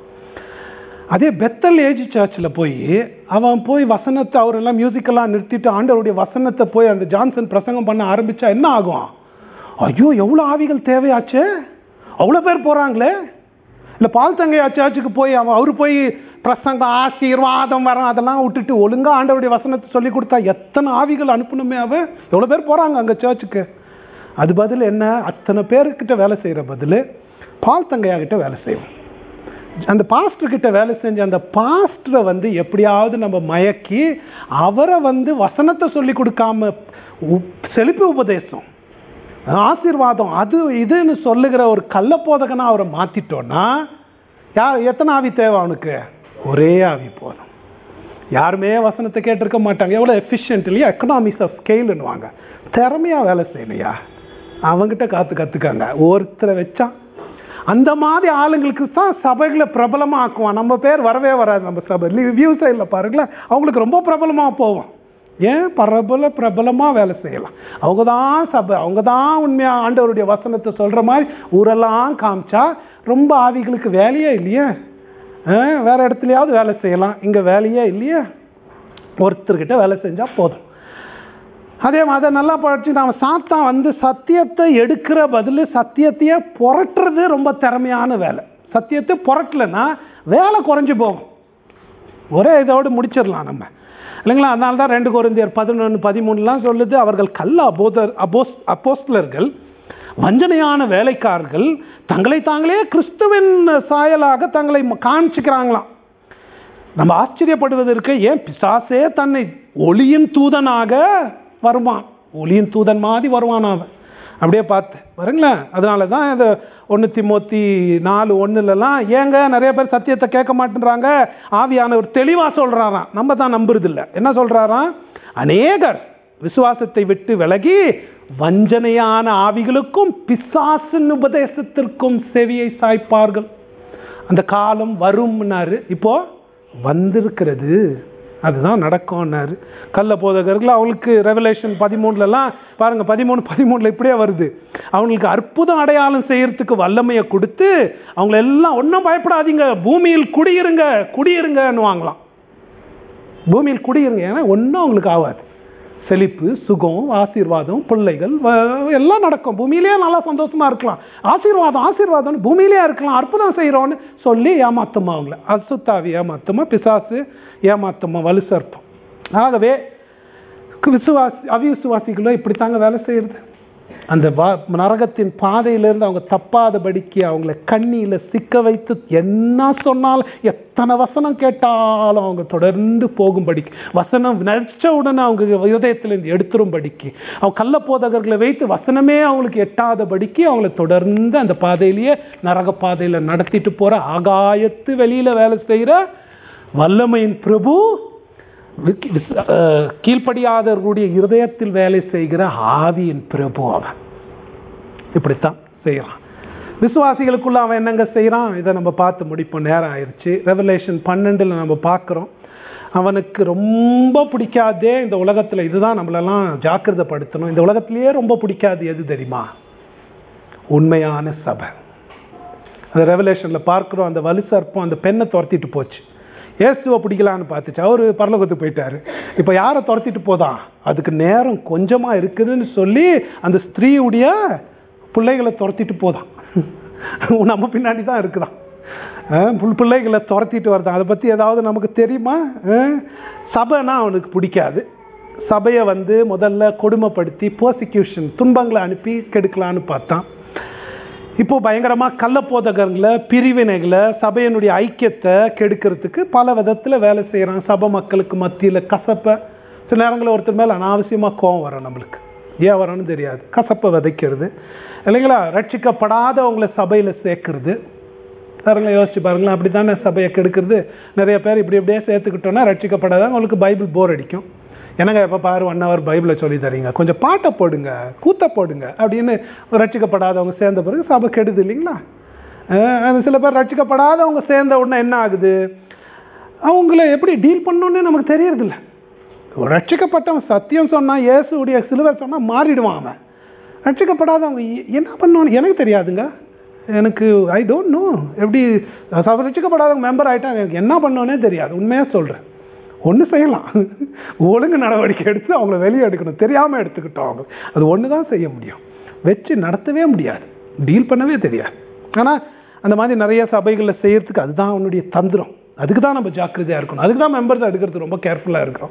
அதே பெத்தல் ஏஜ் சர்ச்சில் போய் அவன் போய் வசனத்தை அவரெல்லாம் மியூசிக்கெல்லாம் நிறுத்திட்டு ஆண்டவருடைய வசனத்தை போய் அந்த ஜான்சன் பிரசங்கம் பண்ண ஆரம்பித்தா என்ன ஆகும்? ஐயோ எவ்வளோ ஆவிகள் தேவையாச்சு, அவ்வளோ பேர் போகிறாங்களே. இல்லை பால் தங்கையா சர்ச்சுக்கு போய் அவர் போய் பிரசங்கம் ஆசீர்வாதம் வரும் அதெல்லாம் விட்டுட்டு ஒழுங்காக ஆண்டவருடைய வசனத்தை சொல்லி கொடுத்தா எத்தனை ஆவிகள் அனுப்பணுமே. எவ்வளோ பேர் போகிறாங்க அங்கே சர்ச்சுக்கு. அது பதில் என்ன? அத்தனை பேர்கிட்ட வேலை செய்கிற பதில் பால் தங்கையா கிட்ட வேலை செய்வோம். அந்த பாஸ்டர்கிட்ட வேலை செஞ்ச அந்த பாஸ்டரை எப்படியாவது நம்ம மயக்கி அவரை வசனத்தை சொல்லி கொடுக்காம செழிப்பு உபதேசம் ஆசீர்வாதம் அது இதுன்னு சொல்லுகிற ஒரு கள்ளப்போதகனா அவரை மாத்திட்டோம்னா எத்தனை ஆவி தேவை அவனுக்கு? ஒரே ஆவி போதும். யாருமே வசனத்தை கேட்டிருக்க மாட்டாங்க. எவ்வளோ எஃபிஷியன்ட் இல்லையா? எக்கனாமிக்ஸ் ஆஃப் ஸ்கேலுன்னுவாங்க. திறமையா வேலை செய்யலையா அவங்ககிட்ட கற்றுக்காங்க. ஒருத்தரை வச்சா அந்த மாதிரி ஆளுங்களுக்கு தான் சபைகளை பிரபலமாக ஆக்குவான். நம்ம பேர் வரவே வராது நம்ம சபை. வியூ சைடில் பாருங்களேன், அவங்களுக்கு ரொம்ப பிரபலமாக போவோம். ஏன்? பிரபலமாக வேலை செய்யலாம். அவங்க தான் சபை, அவங்க தான் உண்மையாக ஆண்டவருடைய வசனத்தை சொல்கிற மாதிரி ஊரெல்லாம் காமிச்சா ரொம்ப ஆவிகளுக்கு வேலையே இல்லையே. வேறு இடத்துலையாவது வேலை செய்யலாம், இங்கே வேலையே இல்லையே. ஒருத்தர்கிட்ட வேலை செஞ்சால் போதும். அதே மாதிரி நல்லா படிச்சு நாம் சாத்தான் சத்தியத்தை எடுக்கிற பதில் சத்தியத்தையே புரட்டுறது ரொம்ப திறமையான வேலை. சத்தியத்தை புரட்டலைன்னா வேலை குறைஞ்சி போகும். ஒரே இதோடு முடிச்சிடலாம் நம்ம இல்லைங்களா? அதனால தான் 2 கொரிந்தியர் 11:13 சொல்லுது, அவர்கள் கள்ள அப்போஸ்தலர்கள், வஞ்சனையான வேலைக்காரர்கள், தங்களை தாங்களே கிறிஸ்துவின் சாயலாக தங்களை காமிச்சுக்கிறாங்களாம். நம்ம ஆச்சரியப்படுவதற்கு, ஏன் பிசாசே தன்னை ஒளியின் தூதனாக வருவான், ஒளியின் தூதன் மாதிரி வருவான் அவன். அப்படியே பார்த்து வருங்களேன். அதனால தான் இது 1 தீமோத்தி 4:1 ஏங்க நிறைய பேர் சத்தியத்தை கேட்க மாட்டேன்றாங்க. ஆவியானவர் தெளிவாக சொல்கிறாராம், நம்ம தான் நம்புறது இல்லை. என்ன சொல்கிறாராம்? அநேகர் விசுவாசத்தை விட்டு விலகி வஞ்சனையான ஆவிகளுக்கும் பிசாசின் உபதேசத்திற்கும் செவியை சாய்ப்பார்கள். அந்த காலம் வரும்னாரு, இப்போ வந்திருக்கிறது. அதுதான் நடக்கும்னாரு. கள்ள போதகர்கள் அவங்களுக்கு ரெவலேஷன் 13 பாருங்க, 13 இப்படியே வருது. அவங்களுக்கு அற்புதம் அடையாளம் செய்யறதுக்கு வல்லமையை கொடுத்து அவங்கள எல்லாம் ஒன்றும் பயப்படாதீங்க, பூமியில் குடியிருங்கன்னு வாங்கலாம். பூமியில் குடியிருங்க, ஏன்னா ஒன்றும் அவங்களுக்கு ஆகாது. செழிப்பு, சுகம், ஆசீர்வாதம், பிள்ளைகள் எல்லாம் நடக்கும். பூமியிலேயே நல்லா சந்தோஷமா இருக்கலாம். ஆசீர்வாதம் பூமியிலேயே இருக்கலாம். அற்புதம் செய்யறோன்னு சொல்லி ஏமாத்துமா அவங்கள. அசுத்தாவி ஏமாத்துமா, பிசாசு ஏமாத்துமா, வலு சர்ப்பம். ஆகவே அவிசுவாசிகளும் இப்படித்தாங்க வேலை செய்யறது. அந்த நரகத்தின் பாதையிலிருந்து அவங்க தப்பாதபடிக்கு அவங்கள கண்ணியில சிக்க வைத்து என்ன சொன்னாலும், எத்தனை வசனம் கேட்டாலும் அவங்க தொடர்ந்து போகும்படிக்கு, வசனம் நினைச்ச உடனே அவங்க இதயத்திலிருந்து எடுத்துரும்படிக்கு, அவங்க கள்ள போதகர்களை வைத்து வசனமே அவங்களுக்கு எட்டாதபடிக்கு அவங்கள தொடர்ந்து அந்த பாதையிலேயே நரக பாதையில நடத்திட்டு போற ஆகாயத்து வெளியில வேலை செய்யற வல்லமையின் பிரபு, கீழ்ப்படியாதவர்களுடைய இருதயத்தில் வேலை செய்கிற ஆவியின் பிரபு. அவன் இப்படித்தான் செய்யறான். விசுவாசிகளுக்குள்ள அவன் என்னங்க செய்யறான், இதை நம்ம பார்த்து முடிப்போம், நேரம் ஆயிடுச்சு. ரெவலேஷன் 12 நம்ம பார்க்கிறோம். அவனுக்கு ரொம்ப பிடிக்காதே இந்த உலகத்துல, இதுதான் நம்மளெல்லாம் ஜாக்கிரதைப்படுத்தணும். இந்த உலகத்திலேயே ரொம்ப பிடிக்காது எது தெரியுமா? உண்மையான சபை. அந்த ரெவலேஷன்ல பார்க்கிறோம். அந்த வலு சர்ப்பம் அந்த பெண்ணை துரத்திட்டு போச்சு. இயேசுவை பிடிக்கலான்னு பார்த்துச்சு, அவரு பரலோகத்துக்கு போயிட்டாரு. இப்ப யாரை துரத்திட்டு போதான்? அதுக்கு நேரம் கொஞ்சமா இருக்குதுன்னு சொல்லி அந்த ஸ்திரீயுடைய பிள்ளைகளை துரத்திட்டு போதான். நம்ம பின்னாடி தான் இருக்குதான். பிள்ளைகளை துரத்திட்டு வருதான். அதை பத்தி ஏதாவது நமக்கு தெரியுமா? சபைனா அவனுக்கு பிடிக்காது. சபையை முதல்ல கொடுமைப்படுத்தி பர்சிக்யூஷன், துன்பங்களை அனுப்பி கெடுக்கலான்னு பார்த்தான். இப்போ பயங்கரமா கள்ள போதகர்களை, பிரிவினைகளை, சபையினுடைய ஐக்கியத்தை கெடுக்கிறதுக்கு பல விதத்துல வேலை செய்யறான். சபை மக்களுக்கு மத்தியில கசப்பை, சில நேரங்களில் ஒருத்தர் மேல அனாவசியமா கோவம் வரும், நம்மளுக்கு ஏன் வரணும்னு தெரியாது, கசப்பை விதைக்கிறது இல்லைங்களா? ரட்சிக்கப்படாதவங்களை சபையில சேர்க்கறது. யோசிச்சு பாருங்களேன், அப்படித்தானே சபையை கெடுக்கிறது. நிறைய பேர் இப்படியே சேர்த்துக்கிட்டோம்னா ரட்சிக்கப்படாத அவங்களுக்கு பைபிள் போர் அடிக்கும். என்னங்க எப்போ பாரு 1 hour பைபிளை சொல்லி தரீங்க, கொஞ்சம் பாட்டை போடுங்க, கூத்த போடுங்க அப்படின்னு ரட்சிக்கப்படாதவங்க சேர்ந்த பிறகு சபை கெடுது இல்லைங்களா? சில பேர் ரட்சிக்கப்படாதவங்க சேர்ந்த உடனே என்ன ஆகுது, அவங்கள எப்படி டீல் பண்ணணும்னு நமக்கு தெரியறதில்ல. ரட்சிக்கப்பட்டவன் சத்தியம் சொன்னா, இயேசுடைய சிலுவை சொன்னா மாறிடுவான். அவன் ரட்சிக்கப்படாதவங்க என்ன பண்ணுவான்னு எனக்கு தெரியாதுங்க. எனக்கு ஐ டோன்ட் நோ. எப்படி ரட்சிக்கப்படாதவங்க மெம்பர் ஆகிட்டா எனக்கு என்ன பண்ணுவோன்னே தெரியாது. உண்மையாக சொல்கிறேன். ஒன்று செய்யலாம், ஒழுங்கு நடவடிக்கை எடுத்து அவங்கள வெளியே எடுக்கணும். தெரியாமல் எடுத்துக்கிட்டோம் அவங்க, அது ஒன்று தான் செய்ய முடியும். வச்சு நடத்தவே முடியாது, டீல் பண்ணவே தெரியாது. ஆனால் அந்த மாதிரி நிறைய சபைகளில் செய்யறதுக்கு அதுதான் அவனுடைய தந்திரம். அதுக்கு தான் நம்ம ஜாக்கிரதையாக இருக்கணும். அதுக்கு தான் மெம்பர்ஸ் எடுக்கிறது ரொம்ப கேர்ஃபுல்லாக இருக்கிறோம்.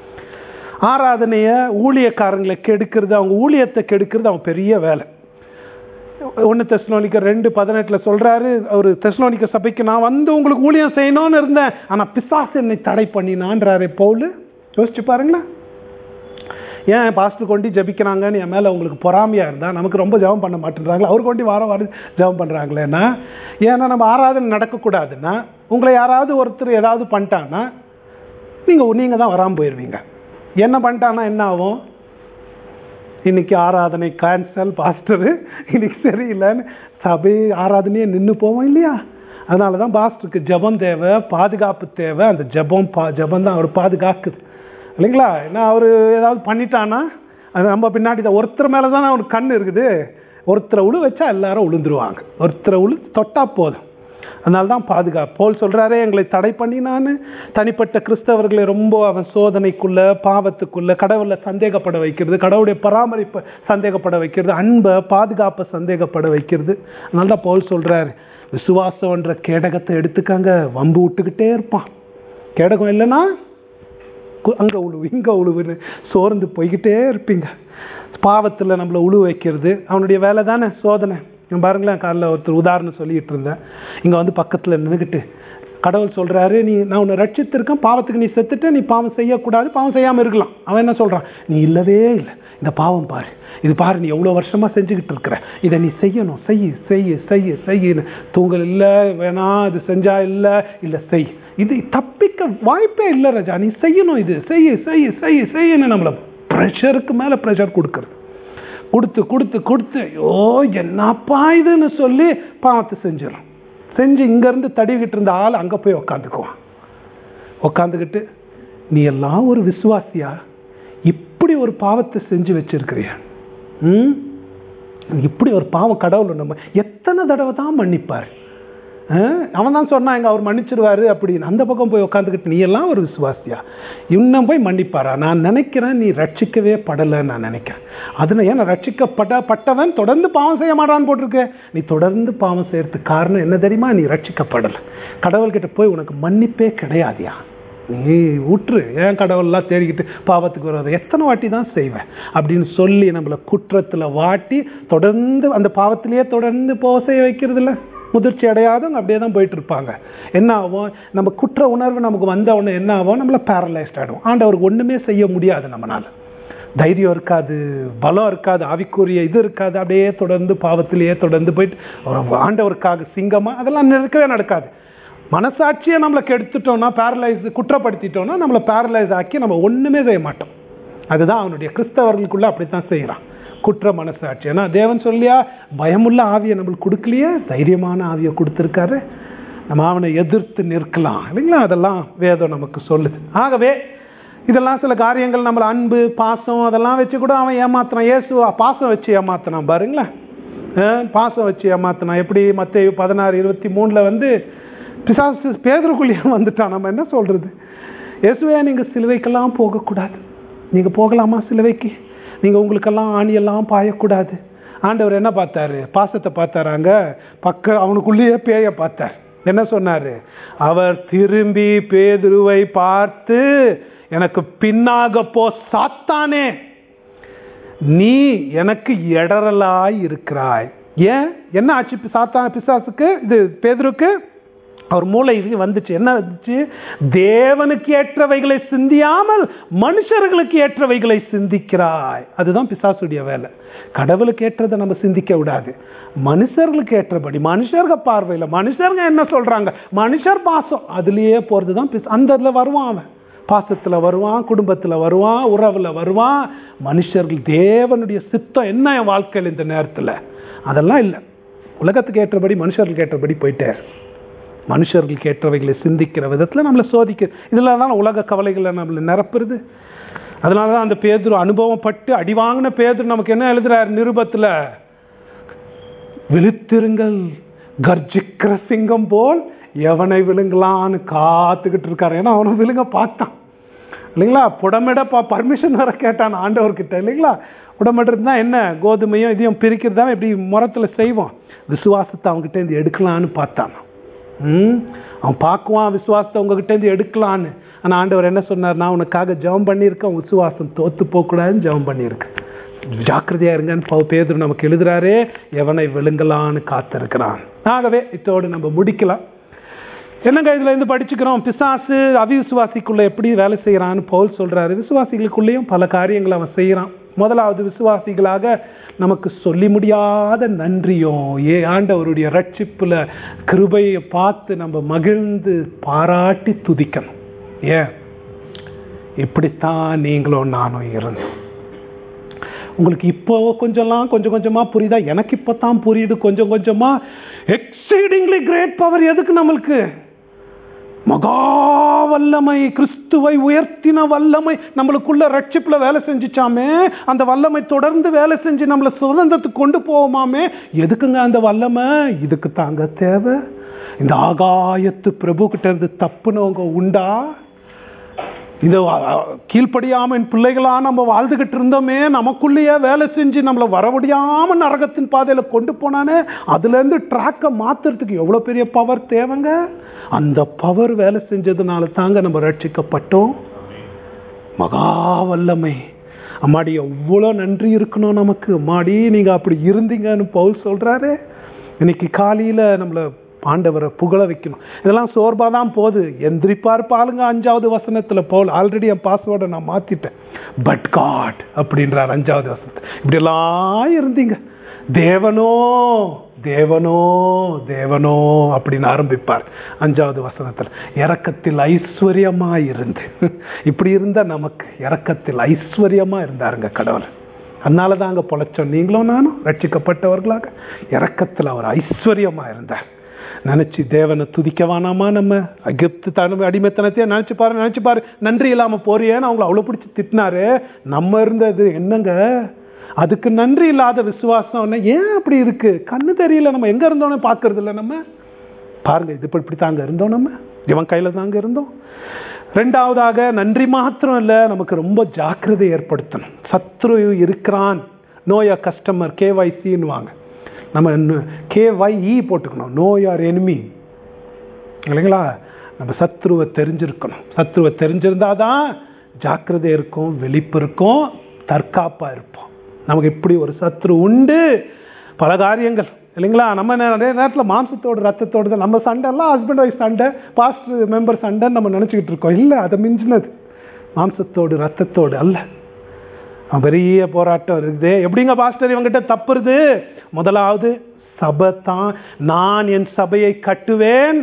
ஆராதனையை, ஊழியக்காரங்களை கெடுக்கிறது, அவங்க ஊழியத்தை கெடுக்கிறது அவன் பெரிய வேலை. 1 தெசலோனிக்கர் 2:18 சொல்றாரு, ஒரு தெசலோனிக்க சபைக்கு நான் உங்களுக்கு ஊழியம் செய்யணும்னு இருந்தேன், ஆனா பிசாசு என்னை தடை பண்ணினான்றாரு பவுல். யோசிச்சு பாருங்களேன். ஏன் பாஸ்டர் கொண்டு ஜபிக்கிறாங்கன்னு என் மேல உங்களுக்கு பொறாமையா இருந்தா, நமக்கு ரொம்ப ஜெபம் பண்ண மாட்டேன்றாங்களா, அவர் கொண்டு வாரம் ஜெபம் பண்றாங்களேன்னா, ஏன்னா நம்ம ஆராதனை நடக்கக்கூடாதுன்னா, உங்களை யாராவது ஒருத்தர் ஏதாவது பண்ணிட்டான்னா நீங்க தான் வராமல் போயிடுவீங்க. என்ன பண்ணிட்டான்னா என்ன ஆகும்? இன்னைக்கு ஆராதனை கேன்சல், பாஸ்டரு இன்னைக்கு சரியில்லைன்னு சபை ஆராதனையே நின்று போவோம் இல்லையா? அதனால தான் பாஸ்டருக்கு ஜபம் தேவை, பாதுகாப்பு தேவை. அந்த ஜபம் தான் அவர் பாதுகாக்குது இல்லைங்களா? ஏன்னா அவர் ஏதாவது பண்ணிட்டான்னா அது நம்ம பின்னாடி தான். ஒருத்தர் மேலே தான் அவனுக்கு கண் இருக்குது. ஒருத்தரை உழு வச்சா எல்லாரும் உளுந்துருவாங்க. ஒருத்தரை உழு தொட்டா போதும். அதனால தான் பாதுகாப்பு. போல் சொல்றாரே, எங்களை தடை பண்ணி நான் தனிப்பட்ட கிறிஸ்தவர்களை ரொம்ப அவன் சோதனைக்குள்ள, பாவத்துக்குள்ள, கடவுளை சந்தேகப்பட வைக்கிறது, கடவுளுடைய பராமரிப்பை சந்தேகப்பட வைக்கிறது, அன்பை பாதுகாப்பை சந்தேகப்பட வைக்கிறது. அதனால தான் போல் சொல்றாரு, விசுவாசம்ன்ற கேடகத்தை எடுத்துக்காங்க, வம்பு விட்டுக்கிட்டே இருப்பான். கேடகம் இல்லைன்னா அங்க உழுவு இங்க உழுவுன்னு சோர்ந்து போய்கிட்டே இருப்பீங்க. பாவத்தில் நம்மளை உழு வைக்கிறது அவனுடைய வேலை தானே, சோதனை. பாருங்களேன், காலைல ஒருத்தர் உதாரணம் சொல்லிட்டு இருந்தேன். இங்கே பக்கத்தில் நின்றுக்கிட்டு கடவுள் சொல்கிறாரு, நான் உன்னை ரட்சித்திருக்கேன், பாவத்துக்கு நீ செத்துட்டு நீ பாவம் செய்யக்கூடாது, பாவம் செய்யாமல் இருக்கலாம். அவன் என்ன சொல்கிறான், நீ இல்லவே இல்லை, இந்த பாவம் பாரு, இது பாரு, நீ எவ்வளோ வருஷமாக செஞ்சுக்கிட்டு இருக்கிற, இதை நீ செய்யணும், செய்யு. தூங்கல் இல்லை, வேணாம், இது செஞ்சா இல்லை செய். இது தப்பிக்க வாய்ப்பே இல்லை ராஜா, நீ செய்யணும், இது செய்யுன்னு நம்மளை ப்ரெஷருக்கு மேலே ப்ரெஷர் கொடுத்து ஐயோ என்னப்பா இதுன்னு சொல்லி பாவத்தை செஞ்சிடும். செஞ்சு இங்கேருந்து தடிக்கிட்டு இருந்த ஆள் அங்கே போய் உக்காந்துக்குவான். உக்காந்துக்கிட்டு நீ எல்லாம் ஒரு விசுவாசியா? இப்படி ஒரு பாவத்தை செஞ்சு வச்சிருக்கிறியா? இப்படி ஒரு பாவம் கடவுள் நம்ம எத்தனை தடவை தான் மன்னிப்பார்? அவன் தான் சொன்னாங்க அவர் மன்னிச்சிருவாரு அப்படின்னு. அந்த பக்கம் போய் உட்காந்துக்கிட்டு நீ எல்லாம் ஒரு விசுவாசியா? இன்னும் போய் மன்னிப்பாரா? நான் நினைக்கிறேன் நீ ரட்சிக்கவே படலைன்னு நான் நினைக்கிறேன். அதனால ஏன்னா ரட்சிக்கப்பட்டவன் தொடர்ந்து பாவம் செய்ய மாட்டான்னு போட்டிருக்கு. நீ தொடர்ந்து பாவம் செய்யறதுக்கு காரணம் என்ன தெரியுமா? நீ ரட்சிக்கப்படலை. கடவுள்கிட்ட போய் உனக்கு மன்னிப்பே கிடையாதியா? நீ ஊற்று, ஏன் கடவுள்லாம் தேடிக்கிட்டு பாவத்துக்கு வராது, எத்தனை வாட்டி தான் செய்வேன் அப்படின்னு சொல்லி நம்மளை குற்றத்தில் வாட்டி தொடர்ந்து அந்த பாவத்திலேயே தொடர்ந்து போக செய்ய வைக்கிறது இல்லை. முதிர்ச்சி அடையாதவங்க அப்படியே தான் போயிட்டு இருப்பாங்க. என்ன ஆகும்? நம்ம குற்ற உணர்வு நமக்கு வந்த உடனே என்ன ஆகும்? நம்மள பேரலைஸ்ட் ஆகிடும். ஆண்டவருக்கு ஒன்றுமே செய்ய முடியாது. நம்மளால தைரியம் இருக்காது, பலம் இருக்காது, ஆவிக்குரிய இது இருக்காது. அப்படியே தொடர்ந்து பாவத்திலேயே தொடர்ந்து போயிட்டு ஆண்டவருக்காக சிங்கமாக அதெல்லாம் இருக்கவே நடக்காது. மனசாட்சியை நம்மளை கெடுத்துட்டோம்னா, பேரலைஸ் குற்றப்படுத்திட்டோம்னா நம்மளை பேரலைஸ் ஆக்கி நம்ம ஒன்றுமே செய்ய மாட்டோம். அதுதான் அவனுடைய கிறிஸ்தவர்களுக்குள்ள அப்படித்தான் செய்கிறான், குற்ற மனசாட்சி. ஏன்னா தேவன் சொல்லியா பயமுள்ள ஆவியை நம்மளுக்கு கொடுக்கலையே, தைரியமான ஆவியை கொடுத்துருக்காரு. நம்ம அவனை எதிர்த்து நிற்கலாம் இல்லைங்களா? அதெல்லாம் வேதம் நமக்கு சொல்லுது. ஆகவே இதெல்லாம் சில காரியங்கள் நம்மளை அன்பு பாசம் அதெல்லாம் வச்சு கூட அவன் ஏமாத்தினான். இயேசு பாசம் வச்சு ஏமாத்தினான் பாருங்களேன். பாசம் வச்சு ஏமாத்தினான். எப்படி? மத்தேயு 16:23 பிசாசு பேதுருக்குள்ளேயே வந்துட்டான். நம்ம என்ன சொல்றது? இயேசுவே நீங்கள் சிலுவைக்கெல்லாம் போகக்கூடாது. நீங்கள் போகலாமா சிலுவைக்கு? நீங்கள் உங்களுக்கெல்லாம் ஆணியெல்லாம் பாயக்கூடாது. ஆண்டவர் என்ன பார்த்தாரு? பாசத்தை பார்த்தாராங்க. அவனுக்குள்ளேயே பேய பார்த்தார். என்ன சொன்னார்? அவர் திரும்பி பேதுருவை பார்த்து, எனக்கு பின்னாக போ சாத்தானே, நீ எனக்கு இடரலாய் இருக்கிறாய். ஏன்? என்ன ஆச்சு பிசாசுக்கு? இது பேதுருக்கு அவர் மூளை இது வந்துச்சு. என்ன வந்துச்சு? தேவனுக்கு ஏற்றவைகளை சிந்தியாமல் மனுஷர்களுக்கு ஏற்றவைகளை சிந்திக்கிறாய். அதுதான் பிசாசுடைய வேலை. கடவுளுக்கு ஏற்றதை நம்ம சிந்திக்க விடாது, மனுஷர்களுக்கு ஏற்றபடி, மனுஷர்கள் பார்வையில் மனுஷர்கள் என்ன சொல்றாங்க, மனுஷர் பாசம் அதுலேயே போறது தான் அந்த இதில் வருவான். அவன் பாசத்தில் வருவான், குடும்பத்தில் வருவான், உறவில் வருவான். மனுஷர்கள் தேவனுடைய சித்தம் என்ன என் வாழ்க்கையில் இந்த நேரத்தில் அதெல்லாம் இல்லை. உலகத்துக்கு ஏற்றபடி மனுஷர்களுக்கு ஏற்றபடி போயிட்டார். மனுஷர்களுக்கு ஏற்றவைகளை சிந்திக்கிற விதத்தில் நம்மளை சோதிக்க, இதில் தான் உலக கவலைகளை நம்மளை நிரப்புறது. அதனால தான் அந்த பேதுரு அனுபவப்பட்டு அடி வாங்கின பேதுரு நமக்கு என்ன எழுதுறாரு நிருபத்தில்? விழித்திருங்கள், கர்ஜிக்கிற சிங்கம் போல் எவனை விழுங்கலான்னு காத்துக்கிட்டு இருக்காரு. ஏன்னா அவனை விழுங்க பார்த்தான் இல்லைங்களா? புடமிட பர்மிஷன் வர கேட்டான் ஆண்டவர்கிட்ட இல்லைங்களா? புடமிடுறது தான் என்ன? கோதுமையும் இதையும் பிரிக்கிறது தான் இப்படி முறத்தில் செய்வோம். விசுவாசத்தை அவங்ககிட்ட இருந்து எடுக்கலான்னு பார்த்தான். அவன் பார்க்குவான் விசுவாசத்தை உங்ககிட்ட இருந்து எடுக்கலான்னு. ஆனால் ஆண்டவர் என்ன சொன்னார்? நான் உனக்காக ஜெபம் பண்ணியிருக்கேன், விசுவாசம் தோத்து போகக்கூடாதுன்னு ஜெபம் பண்ணியிருக்கேன், ஜாக்கிரதையா இருங்கன்னு பேதுரு நமக்கு எழுதுறாரே. எவனை விழுங்கலான்னு காத்திருக்கிறான். ஆகவே இதோடு நம்ம முடிக்கலாம். என்னங்க இதுல இருந்து படிச்சுக்கிறோம்? பிசாசு அவிசுவாசிக்குள்ள எப்படி வேலை செய்யறான்னு பவுல் சொல்றாரு. விசுவாசிகளுக்குள்ளேயும் பல காரியங்களை அவன் செய்யறான். முதலாவது, விசுவாசிகளாக நமக்கு சொல்லி முடியாத நன்றியோ ஆண்டவருடைய ரட்சிப்புல கிருபையை பார்த்து நம்ம மகிழ்ந்து பாராட்டி துதிக்கணும். ஏன்? இப்படித்தான் நீங்களும் நானும் இருந்தோம். உங்களுக்கு இப்போ கொஞ்சம் கொஞ்சமா புரியுதா? எனக்கு இப்பதான் புரியுது கொஞ்சம் கொஞ்சமா. எக்ஸீடிங்லி கிரேட் பவர் எதுக்கு நம்மளுக்கு? மகா வல்லமை, கிறிஸ்துவை உயர்த்தின வல்லமை நம்மளுக்குள்ள ரட்சிப்புல வேலை செஞ்சுச்சாமே. அந்த வல்லமை தொடர்ந்து வேலை செஞ்சு நம்மளை சுதந்திரத்துக்கு கொண்டு போவோமாமே. எதுக்குங்க அந்த வல்லமை? இதுக்கு தாங்க தேவை. இந்த ஆகாயத்து பிரபு கிட்ட இருந்து தப்புனவங்க உண்டா? இந்த கீழ்ப்படியாம பிள்ளைகளா நம்ம வாழ்ந்துகிட்டு இருந்தோமே, நமக்குள்ளேயே வேலை செஞ்சு நம்மளை வரவடியாம நரகத்தின் பாதையில கொண்டு போனானே, அதுல இருந்து ட்ராக்கை மாத்துறதுக்கு எவ்வளவு பெரிய பவர் தேவைங்க. அந்த பவர் வேலை செஞ்சதுனால தாங்க நம்ம ரட்சிக்கப்பட்டோம். மகா வல்லமை. அம்மாடி எவ்வளோ நன்றி இருக்கணும் நமக்கு. அம்மாடி நீங்க அப்படி இருந்தீங்கன்னு பவுல் சொல்றாரு. இன்னைக்கு காலையில நம்மளை ஆண்டவரை புகழ வைக்கணும். இதெல்லாம் சோர்பா தான் போகுது. எந்திரிப்பார் பாருங்க 5வது வசனத்துல பவுல். ஆல்ரெடி என் பாஸ்வேர்டை நான் மாத்திட்டேன். பட் காட் அப்படின்றார் 5வது வசனத்துல. இப்படி எல்லாம் இருந்தீங்க, தேவனோ தேவனோ தேவனோ அப்படின்னு ஆரம்பிப்பார் 5வது வசனத்துல. இரக்கத்தில் ஐஸ்வர்யமா இருந்து, இப்படி இருந்தா நமக்கு இரக்கத்தில் ஐஸ்வர்யமா இருந்தாருங்க கடவுள். அதனாலதான் அங்க பொழைச்சோம் நீங்களும் நானும் ரட்சிக்கப்பட்டவர்களாக. இரக்கத்தில் அவர் ஐஸ்வர்யமா இருந்தார். நினைச்சு தேவனை துதிக்க வேணாமா? நம்ம எகிப்து அடிமைத்தனத்தையே நினைச்சு பாரு, நன்றி இல்லாம போறியேன்னு அவங்களை அவ்வளவு பிடிச்சி திட்டினாரு. நம்ம இருந்தது என்னங்க, அதுக்கு நன்றி இல்லாத விசுவாசம் ஏன் அப்படி இருக்கு? கண்ணு தெரியல, நம்ம எங்க இருந்தோன்னு பாக்குறது இல்லை. நம்ம பாருங்க, இது இப்படி தாங்க இருந்தோம், நம்ம இவன் கையில தாங்க இருந்தோம். ரெண்டாவதாக நன்றி மாத்திரம் இல்ல, நமக்கு ரொம்ப ஜாக்கிரதை ஏற்படுத்தணும். சத்ரு இருக்கிறான், நோ யோர் கஸ்டமர், KYCன்னு வாங்க, நம்ம KYE போட்டுக்கணும், நோ யோர் எனிமி இல்லைங்களா? நம்ம சத்ருவை தெரிஞ்சிருக்கணும். சத்ருவை தெரிஞ்சிருந்தாதான் ஜாக்கிரதை இருக்கும், விழிப்பு இருக்கும், தற்காப்பா இருப்போம். நமக்கு இப்படி ஒரு சத்ரு உண்டு, பல காரியங்கள் இல்லைங்களா? நம்ம நிறைய நேரத்தில் மாம்சத்தோடு ரத்தத்தோடு தான் நம்ம சண்டை எல்லாம் ஹஸ்பண்ட் ஒய்ஃப் சண்டை, பாஸ்டர் மெம்பர் சண்டைன்னு நம்ம நினச்சிக்கிட்டு இருக்கோம். இல்லை, அதை மிஞ்சினது மாம்சத்தோடு ரத்தத்தோடு அல்ல. பெரிய போராட்டம் இருக்குது. எப்படிங்க பாஸ்டர் இவங்கிட்ட தப்புறது? முதலாவது சபை தான். நான் என் சபையை கட்டுவேன்,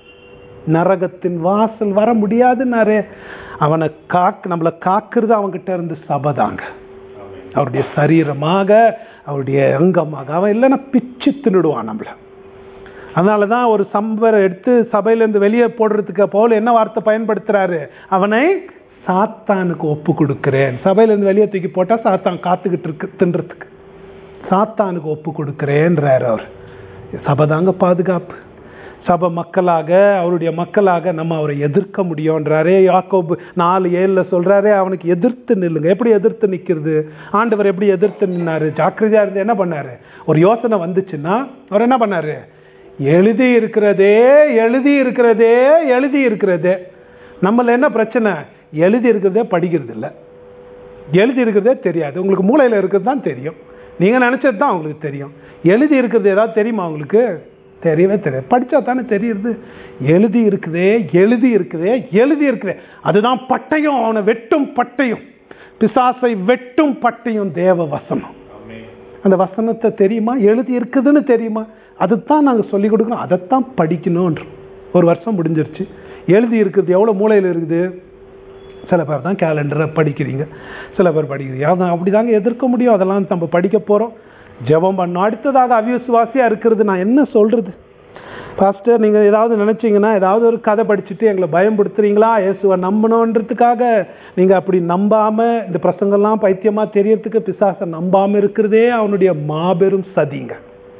நரகத்தின் வாசல் வர முடியாதுன்னாரு. அவனை நம்மளை காக்குறது அவன்கிட்ட இருந்து சபை தாங்க. அவருடைய சரீரமாக, அவருடைய அங்கமாக. அவன் இல்லைன்னா பிச்சு தின்னுடுவான் நம்மள. அதனாலதான் ஒரு சம்பரை எடுத்து சபையிலேருந்து வெளியே போடுறதுக்கு பவுல் என்ன வார்த்தை பயன்படுத்துறாரு? அவனை சாத்தானுக்கு ஒப்பு கொடுக்கிறேன். சபையிலேருந்து வெளியே தூக்கி போட்டா சாத்தான் காத்துக்கிட்டு இருக்கு தின்றதுக்கு. சாத்தானுக்கு ஒப்பு கொடுக்கிறேன்றார் அவர். சபை தாங்க பாதுகாப்பு. சபை மக்களாக, அவருடைய மக்களாக நம்ம அவரை எதிர்க்க முடியும்ன்றாரே. யாக்கோபு 4:7 சொல்றாரே, அவனுக்கு எதிர்த்து நில்லுங்க. எப்படி எதிர்த்து நிற்கிறது? ஆண்டவர் எப்படி எதிர்த்து நின்னாரு? ஜாக்கிரதையா இருந்து என்ன பண்ணாரு? ஒரு யோசனை வந்துச்சுன்னா அவர் என்ன பண்ணாரு? எழுதி இருக்கிறதே, எழுதி இருக்கிறதே, எழுதி இருக்கிறதே. நம்மள என்ன பிரச்சனை? எழுதி இருக்கிறதே படிக்கிறது இல்லை, எழுதி இருக்கிறதே தெரியாது. உங்களுக்கு மூளையில் இருக்கிறது தான் தெரியும், நீங்க நினைச்சது தான் உங்களுக்கு தெரியும். எழுதி இருக்கிறது ஏதாவது தெரியுமா உங்களுக்கு? தெரியவே தெரியாது. படிச்சா தானே தெரியுது. எழுதி இருக்குதே, எழுதி இருக்குதே, எழுதி இருக்குதே. அதுதான் பட்டயம், அவனை வெட்டும் பட்டயம், பிசாசை வெட்டும் பட்டயம் தேவ வசனம். அந்த வசனத்தை தெரியுமா? எழுதி இருக்குதுன்னு தெரியுமா? அதுதான் நாங்கள் சொல்லிக் கொடுக்குறோம், அதைத்தான் படிக்கணும்ன்ற. ஒரு வருஷம் முடிஞ்சிருச்சு. எழுதி இருக்குது எவ்வளோ மூளையில் இருக்குது? சில பேர் தான் கேலண்டரை படிக்கிறீங்க, சில பேர் படிக்கிறீங்க. அதான் அப்படி தாங்க எதிர்க்க முடியும். அதெல்லாம் நம்ம படிக்க போகிறோம், ஜெபம் பண்ணோம். அடுத்ததாக அவிசுவாசியாக இருக்கிறது நான் என்ன சொல்கிறது? பாஸ்டர் நீங்கள் ஏதாவது நினச்சிங்கன்னா, ஏதாவது ஒரு கதை படிச்சுட்டு எங்களை பயன்படுத்துறீங்களா? இயேசுவை நம்பணுன்றதுக்காக நீங்கள் அப்படி நம்பாமல், இந்த பிரசங்கெல்லாம் பைத்தியமாக தெரியறதுக்கு பிசாசை நம்பாமல் இருக்கிறதே அவனுடைய மாபெரும் சதிங்க.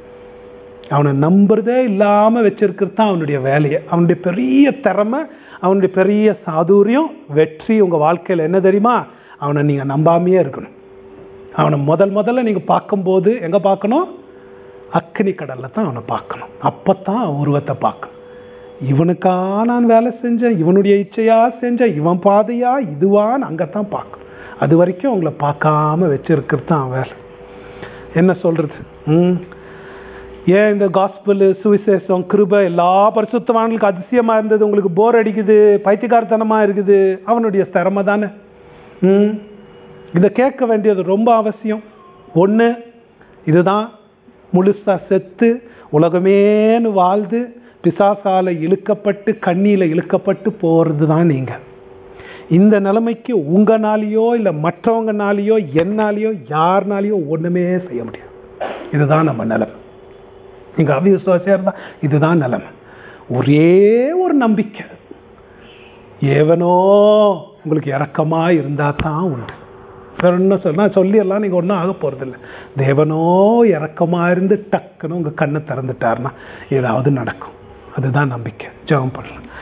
அவனை நம்புறதே இல்லாமல் வச்சிருக்கிறது தான் அவனுடைய வேலையை. அவனுடைய பெரிய திறமை, அவனுடைய பெரிய சாதுரியம், வெற்றி உங்கள் வாழ்க்கையில் என்ன தெரியுமா? அவனை நீங்கள் நம்பாமையே இருக்கணும். அவனை முதல்ல நீங்கள் பார்க்கும்போது எங்கே பார்க்கணும்? அக்கினி கடலில் தான் அவனை பார்க்கணும். அப்போத்தான் உருவத்தை பார்க்கணும். இவனுக்கா நான் வேலை செஞ்சேன், இவனுடைய இச்சையா செஞ்சேன், இவன் பாதையா இதுவான்னு அங்கே தான் பார்க்கணும். அது வரைக்கும் அவங்கள பார்க்காம வச்சிருக்கிறது தான் வேலை. என்ன சொல்கிறது? ஏன் இந்த காஸ்பல், சுவிசேஷம், கிருபை எல்லா பரிசுத்தவான்களுக்கு அதிசயமாக இருந்தது, உங்களுக்கு போர் அடிக்குது, பைத்தியக்காரத்தனமாக இருக்குது? அவனுடைய திறமை தானே. இதை கேட்க வேண்டியது ரொம்ப அவசியம். ஒன்று, இதுதான் முழுசா செத்து உலகமேனு வாழ்ந்து பிசாசால இழுக்கப்பட்டு கண்ணியில் இழுக்கப்பட்டு போகிறது தான் நீங்கள். இந்த நிலைமைக்கு உங்களாலேயோ இல்லை மற்றவங்கனாலேயோ என்னாலேயோ யாருனாலேயோ ஒன்றுமே செய்ய முடியாது. இதுதான் நம்ம நிலைமை. நீங்கள் அவிசுவாசியாக இருந்தால் இதுதான் நிலைமை. ஒரே ஒரு நம்பிக்கை, ஏவனோ உங்களுக்கு இரக்கமாக இருந்தால் தான் உண்டு. வேற என்ன சொன்னால் சொல்லியெல்லாம் நீங்கள் ஒன்றும் ஆக போகிறதில்ல. தேவனோ இரக்கமாக இருந்து டக்குன்னு உங்கள் கண்ணை திறந்துட்டாருன்னா ஏதாவது நடக்கும். அதுதான் நம்பிக்கை. ஜெபம் பண்ணலாம்.